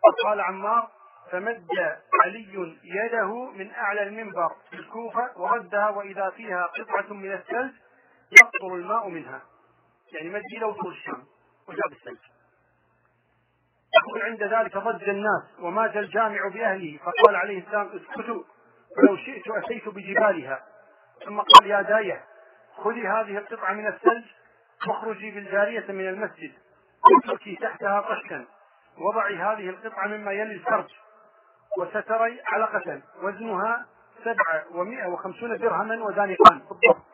قال عمار: فمد علي يده من أعلى المنبر في الكوفة وردها وإذا فيها قطعة من الثلج يقطر الماء منها، يعني مد إلى وصول الشام وجاب الثلج. يقول: عند ذلك ضج الناس ومات الجامع بأهله، فقال عليه السلام: اسكتوا فلو شئت أتيت بجبالها. ثم قال: يا داية، خذي هذه القطعة من الثلج واخرجي بالجارية من المسجد واتركي تحتها قشكا، وضعي هذه القطعة مما يلي الفرج، وستري علقة وزنها سبعة ومائة وخمسون درهما ودانقان بالضبط.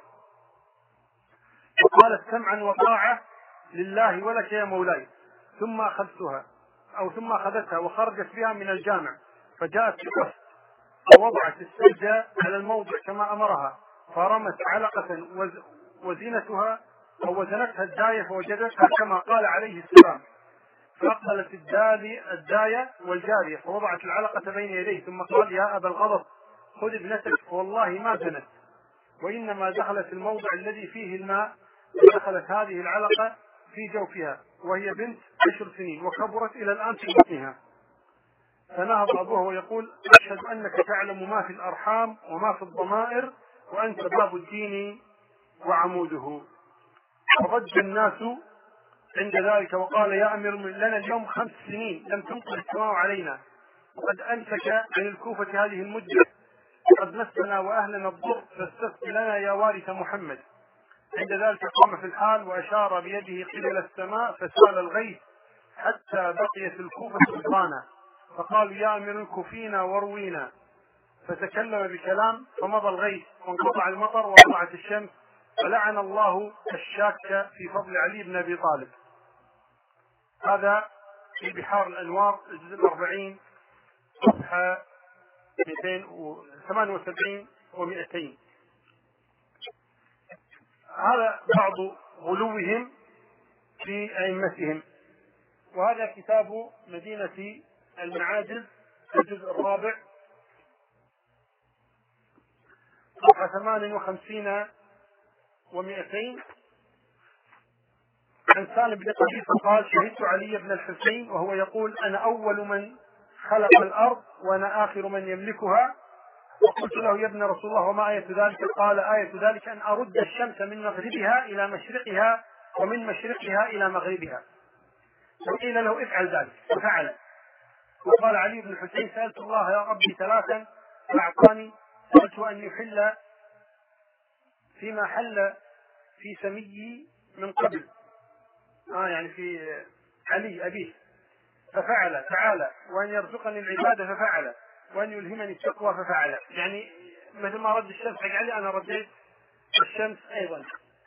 وقالت: سمعا وطاعة لله ولك يا مولاي. ثم أخذتها أو ثم أخذتها وخرجت بها من الجامع، فجاءت بقصد ووضعت الثلج على الموضع كما أمرها، فرمت علقة وزنتها أو وزنتها الداية فوجدتها كما قال عليه السلام، فأقبلت الداية والجارية فوضعت العلقة بين يديه، ثم قال: يا أبا الغضب، خذ ابنتك فوالله ما زنت، وإنما دخلت الموضع الذي فيه الماء، ودخلت هذه العلقة في جوفها وهي بنت عشر سنين وكبرت إلى الآن في بطنها. فنهض أبوها ويقول: أشهد أنك تعلم ما في الأرحام وما في الضمائر، وأنت باب الدين وعموده. فضج الناس عند ذلك وقال: يا أمير لنا اليوم خمس سنين لم تمطر السماء علينا، وقد أمسك عن الكوفة هذه المدة، وقد مسنا وأهلنا الضر، فاستسق لنا يا وارث محمد. عند ذلك قام في الحال وأشار بيده قبل السماء فسال الغيث حتى بقيت الكوفة سلطانا، فقالوا: يا أمير الكوفينا واروينا، فتكلم بكلام فمضى الغيث وانقطع المطر وطلعت الشمس، فلعن الله الشاك في فضل علي بن أبي طالب. هذا في بحار الأنوار الجزء الأربعين صفحة مئتين وثمانية وسبعين ومئتين. هذا بعض غلوهم في أئمتهم. وهذا كتاب مدينة المعاجز الجزء الرابع صفحة ثمان وخمسين ومئتين. عن سالم بن قبيصة قال: شهدت علي بن الحسين وهو يقول: أنا أول من خلق الأرض وأنا آخر من يملكها. وقلت له: يا ابن رسول الله، وما آية ذلك؟ قال: آية ذلك أن أرد الشمس من مغربها إلى مشرقها ومن مشرقها إلى مغربها. فقيل له: افعل ذلك، ففعل. وقال علي بن الحسين: سألت الله يا ربي ثلاثا فأعطاني، سألت أن يحل فيما حل في سمي من قبل، آه يعني في علي أبيه، ففعل تعالى، وأن يرزقني العبادة ففعل، وأن يلهمني التقوى ففعل. يعني مثل ما رد الشمس حق علي أنا رديت الشمس أيضا.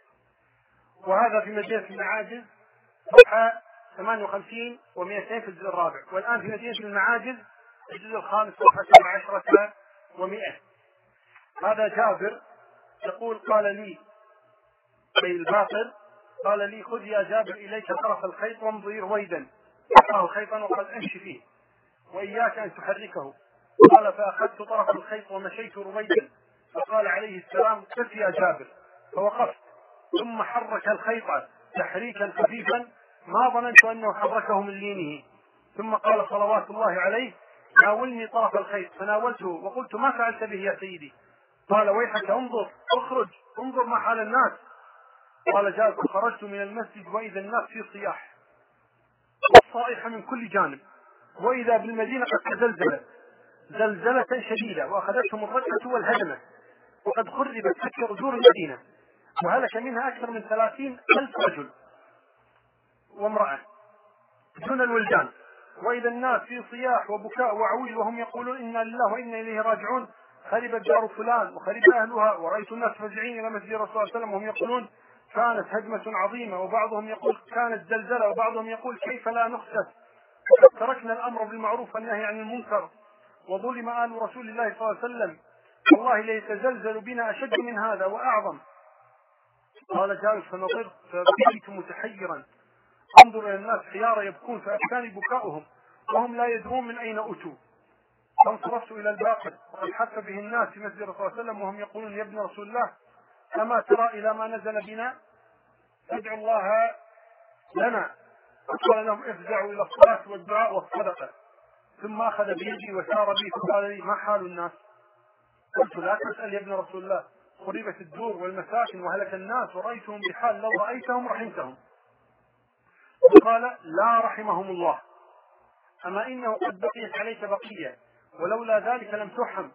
وهذا في مدينة المعاجز صفحة ثمانية وخمسين ومئتين في الجزء الرابع. والآن في مدينة المعاجز الجزء الخامس صفحة سبع عشرة ومئة. هذا جابر يقول: قال لي أي الباقر، قال لي: خذ يا جابر إليك طرف الخيط وامضي رويدا. أعطاه خيطا وقال: امشي فيه وإياك أن تحركه. قال: فأخذت طرف الخيط ومشيت رويدا، فقال عليه السلام: قف يا جابر، فوقفت، ثم حرك الخيط تحريكا خفيفا ما ظننت أنه حركه من لينه، ثم قال صلوات الله عليه: ناولني طرف الخيط، فناولته وقلت: ما فعلت به يا سيدي؟ قال: ويحك، انظر، اخرج، انظر ما حال الناس. قال جابر: خرجت من المسجد وإذا الناس في صياح والصائحة من كل جانب، وإذا بالمدينة قد تزلزلت زلزلة شديدة وأخذتهم الرجفة والهدمة، وقد خربت أكثر دور المدينة وهلك منها أكثر من ثلاثين ألف رجل وامرأة دون الولدان، وإذا الناس في صياح وبكاء وعويل وهم يقولون: إنا لله وإنا إليه راجعون، خربت دار فلان وخرب أهلها. ورأيت الناس فزعين إلى مسجد الرسول صلى الله عليه وسلم وهم يقولون: كانت هدمة عظيمة، وبعضهم يقول: كانت زلزلة، وبعضهم يقول: كيف لا نخسف، وقد تركنا الأمر بالمعروف والنهي عن المنكر، وظلم آل رسول الله صلى الله عليه وسلم، والله ليتزلزل بنا أشد من هذا وأعظم. قال جابر: فنظرت فبكيت متحيرا انظر إلى الناس حيارى يبكون، فأبكاني بكاؤهم وهم لا يدرون من أين أتوا. فانصرفت إلى الباقر وقد حف به الناس في مسجد الرسول صلى الله عليه وسلم وهم يقولون: يا ابن رسول الله، أما ترى إلى ما نزل بنا؟ ادعوا الله لنا. فقال لهم: افزعوا إلى الصلاة والدعاء والصدقة. ثم أخذ بيدي وسار بي فقال لي: ما حال الناس؟ قلت: لا تسأل يا ابن رسول الله، خربت الدور والمساكن وهلك الناس ورأيتهم بحال لو رأيتهم رحمتهم. فقال: لا رحمهم الله، أما إنه قد بقيت عليك بقية، ولولا ذلك لم ترحم.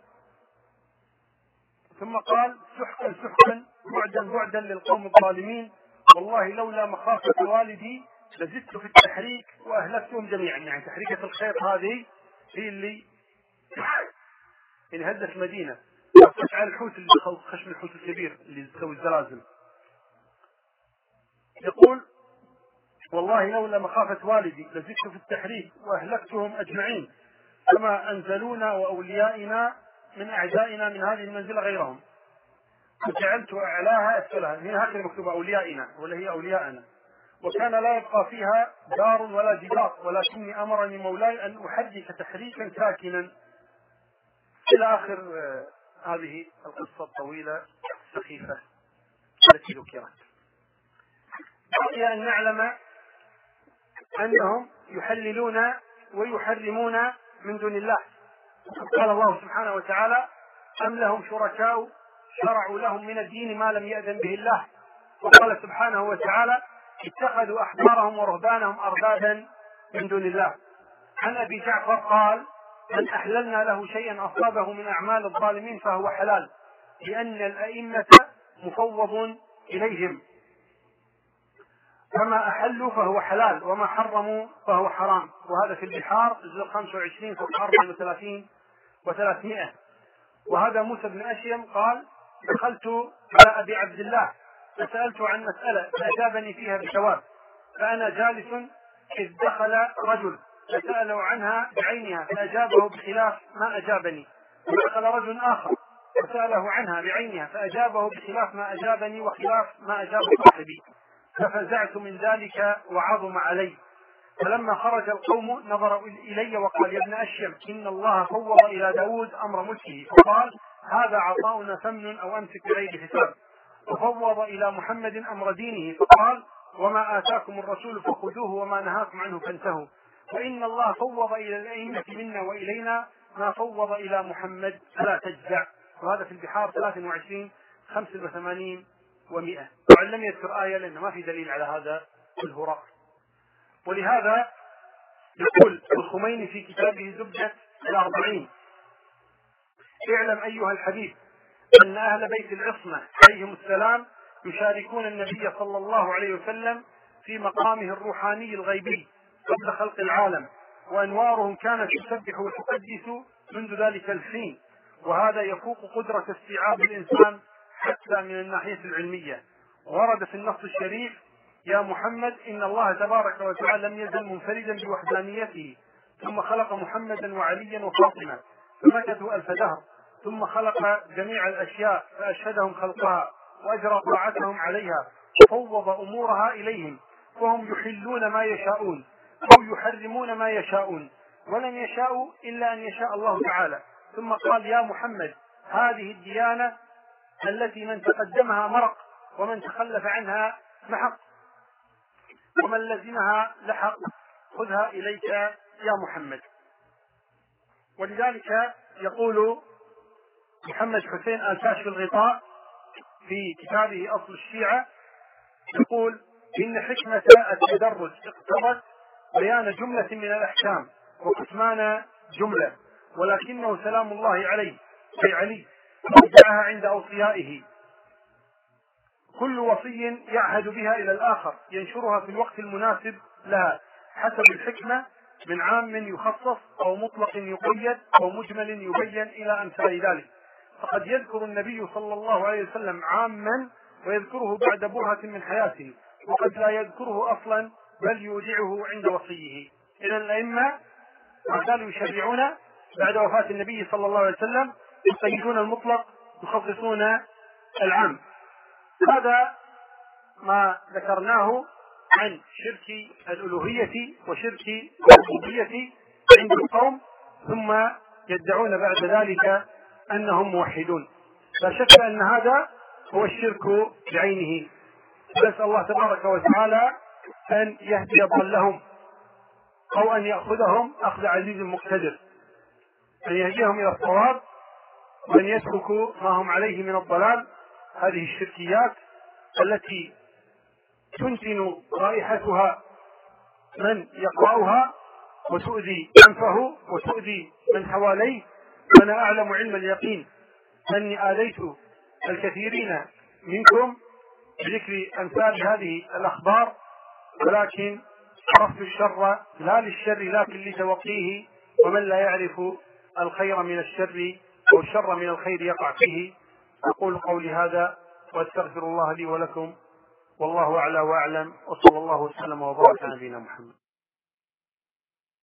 ثم قال: سحقا سحقا، بعدا بعدا للقوم الظالمين، والله لولا مخافة والدي لزدت في التحريك وأهلكتهم جميعا. يعني تحريكة الخيط هذه هي اللي انهدت المدينة، على الحوت اللي خشم الحوت الكبير اللي تسوي الزلازل. يقول: والله لولا مخافة والدي لزدت في التحريك وأهلكتهم أجمعين، كما أنزلونا وأوليائنا من أعدائنا من هذه المنزلة غيرهم، وجعلت أعلاها أسفلها. هي هكذا مكتوبة: أوليائنا، ولا هي أولياءنا. وكان لا يبقى فيها دار ولا جدار، ولكني أمرني مولاي أن أحرك تحريكا ساكنا، إلى آخر آه هذه القصة الطويلة السخيفة التي ذكرت. بقي أن نعلم أنهم يحللون ويحرمون من دون الله. قال الله سبحانه وتعالى: أم لهم شركاء شرعوا لهم من الدين ما لم يأذن به الله. وقال سبحانه وتعالى: اتخذوا أحبارهم ورهبانهم أربابا من دون الله. عن أبي جعفر قال: من أحللنا له شيئا أصابه من أعمال الظالمين فهو حلال، لأن الأئمة مفوض إليهم، فما أحلوا فهو حلال وما حرموا فهو حرام. وهذا في البحار جزء خمسة وعشرين صفحة أربعة وثلاثين وثلاثمائة. وهذا موسى بن أشيم قال: دخلت على أبي عبد الله فسألته عن مسألة فأجابني فيها بجواب، فأنا جالس إذ دخل رجل فسأله عنها بعينها فأجابه بخلاف ما أجابني، ودخل رجل آخر فسأله عنها بعينها فأجابه بخلاف ما أجابني وخلاف ما أجاب صاحبي، ففزعت من ذلك وعظم علي. فلما خرج القوم نظر إلي وقال: يا ابن أشيم، إن الله فوض إلى داود أمر ملكه، فقال: هذا عطاؤنا ثمن أو أمسك بغير حساب. وفوض إلى محمد أمر دينه، فقال: وما آتاكم الرسول فخذوه وما نهاكم عنه فانتهوا. وإن الله فوض إلى الأئمة منا وإلينا ما فوض إلى محمد فلا تجزع. وهذا في البحار ثلاثة وعشرين خمسة وثمانين ومئة. طبعا لم يذكر آية لأنه ما في دليل على هذا الهراء. ولهذا يقول الخميني في كتابه زبدة الأربعين: اعلم أيها الحبيب أن أهل بيت العصمة عليهم السلام يشاركون النبي صلى الله عليه وسلم في مقامه الروحاني الغيبي قبل خلق العالم، وأنوارهم كانت تسبح وتقدس منذ ذلك الحين، وهذا يفوق قدرة استيعاب الإنسان حتى من الناحية العلمية. ورد في النص الشريف: يا محمد، إن الله تبارك وتعالى لم يزل منفردا بوحدانيته، ثم خلق محمدا وعليا وفاطمة فمكثوا ألف دهر، ثم خلق جميع الأشياء فأشهدهم خلقها وأجرى طاعتهم عليها وفوض أمورها إليهم، وهم يحلون ما يشاءون أو يحرمون ما يشاءون، ولن يشاءوا إلا أن يشاء الله تعالى. ثم قال: يا محمد، هذه الديانة التي من تقدمها مرق ومن تخلف عنها محق، ومن لزمها لحق، خذها إليك يا محمد. ولذلك يقول محمد حسين آل كاشف الغطاء في كتابه أصل الشيعة، يقول: إن حكمة التدرج اقتضت بيان جملة من الأحكام وكتمان جملة، ولكنه سلام الله عليه في علي وجعها عند أوصيائه، كل وصي يعهد بها إلى الآخر ينشرها في الوقت المناسب لها حسب الحكمة، من عام يخصص أو مطلق يقيد أو مجمل يبين إلى أمثال ذلك. فقد يذكر النبي صلى الله عليه وسلم عاما ويذكره بعد برهة من حياته، وقد لا يذكره أصلا بل يودعه عند وصيه. إذن الأئمة ما زالوا يشرعون بعد وفاة النبي صلى الله عليه وسلم، يقيدون المطلق يخصصون العام. هذا ما ذكرناه عن شرك الألوهية وشرك الربوبية عند القوم، ثم يدعون بعد ذلك أنهم موحدون. لا شك أن هذا هو الشرك بعينه. نسأل الله تبارك وتعالى أن يهدي ضلهم أو أن يأخذهم أخذ عزيز مقتدر، أن يهديهم إلى الصواب وأن يتركوا ما هم عليه من الضلال. هذه الشركيات التي تنتن رائحتها من يقرأها وتؤذي أنفه وتؤذي من حواليه. وأنا أعلم علم اليقين أني آذيت الكثيرين منكم بذكر أمثال هذه الأخبار، ولكن عرفت الشر لا للشر لكن لتوقيه، ومن لا يعرف الخير من الشر أو الشر من الخير يقع فيه. أقول قولي هذا وأستغفر الله لي ولكم، والله أعلى وأعلم، وصلى الله وسلم وبارك على نبينا محمد.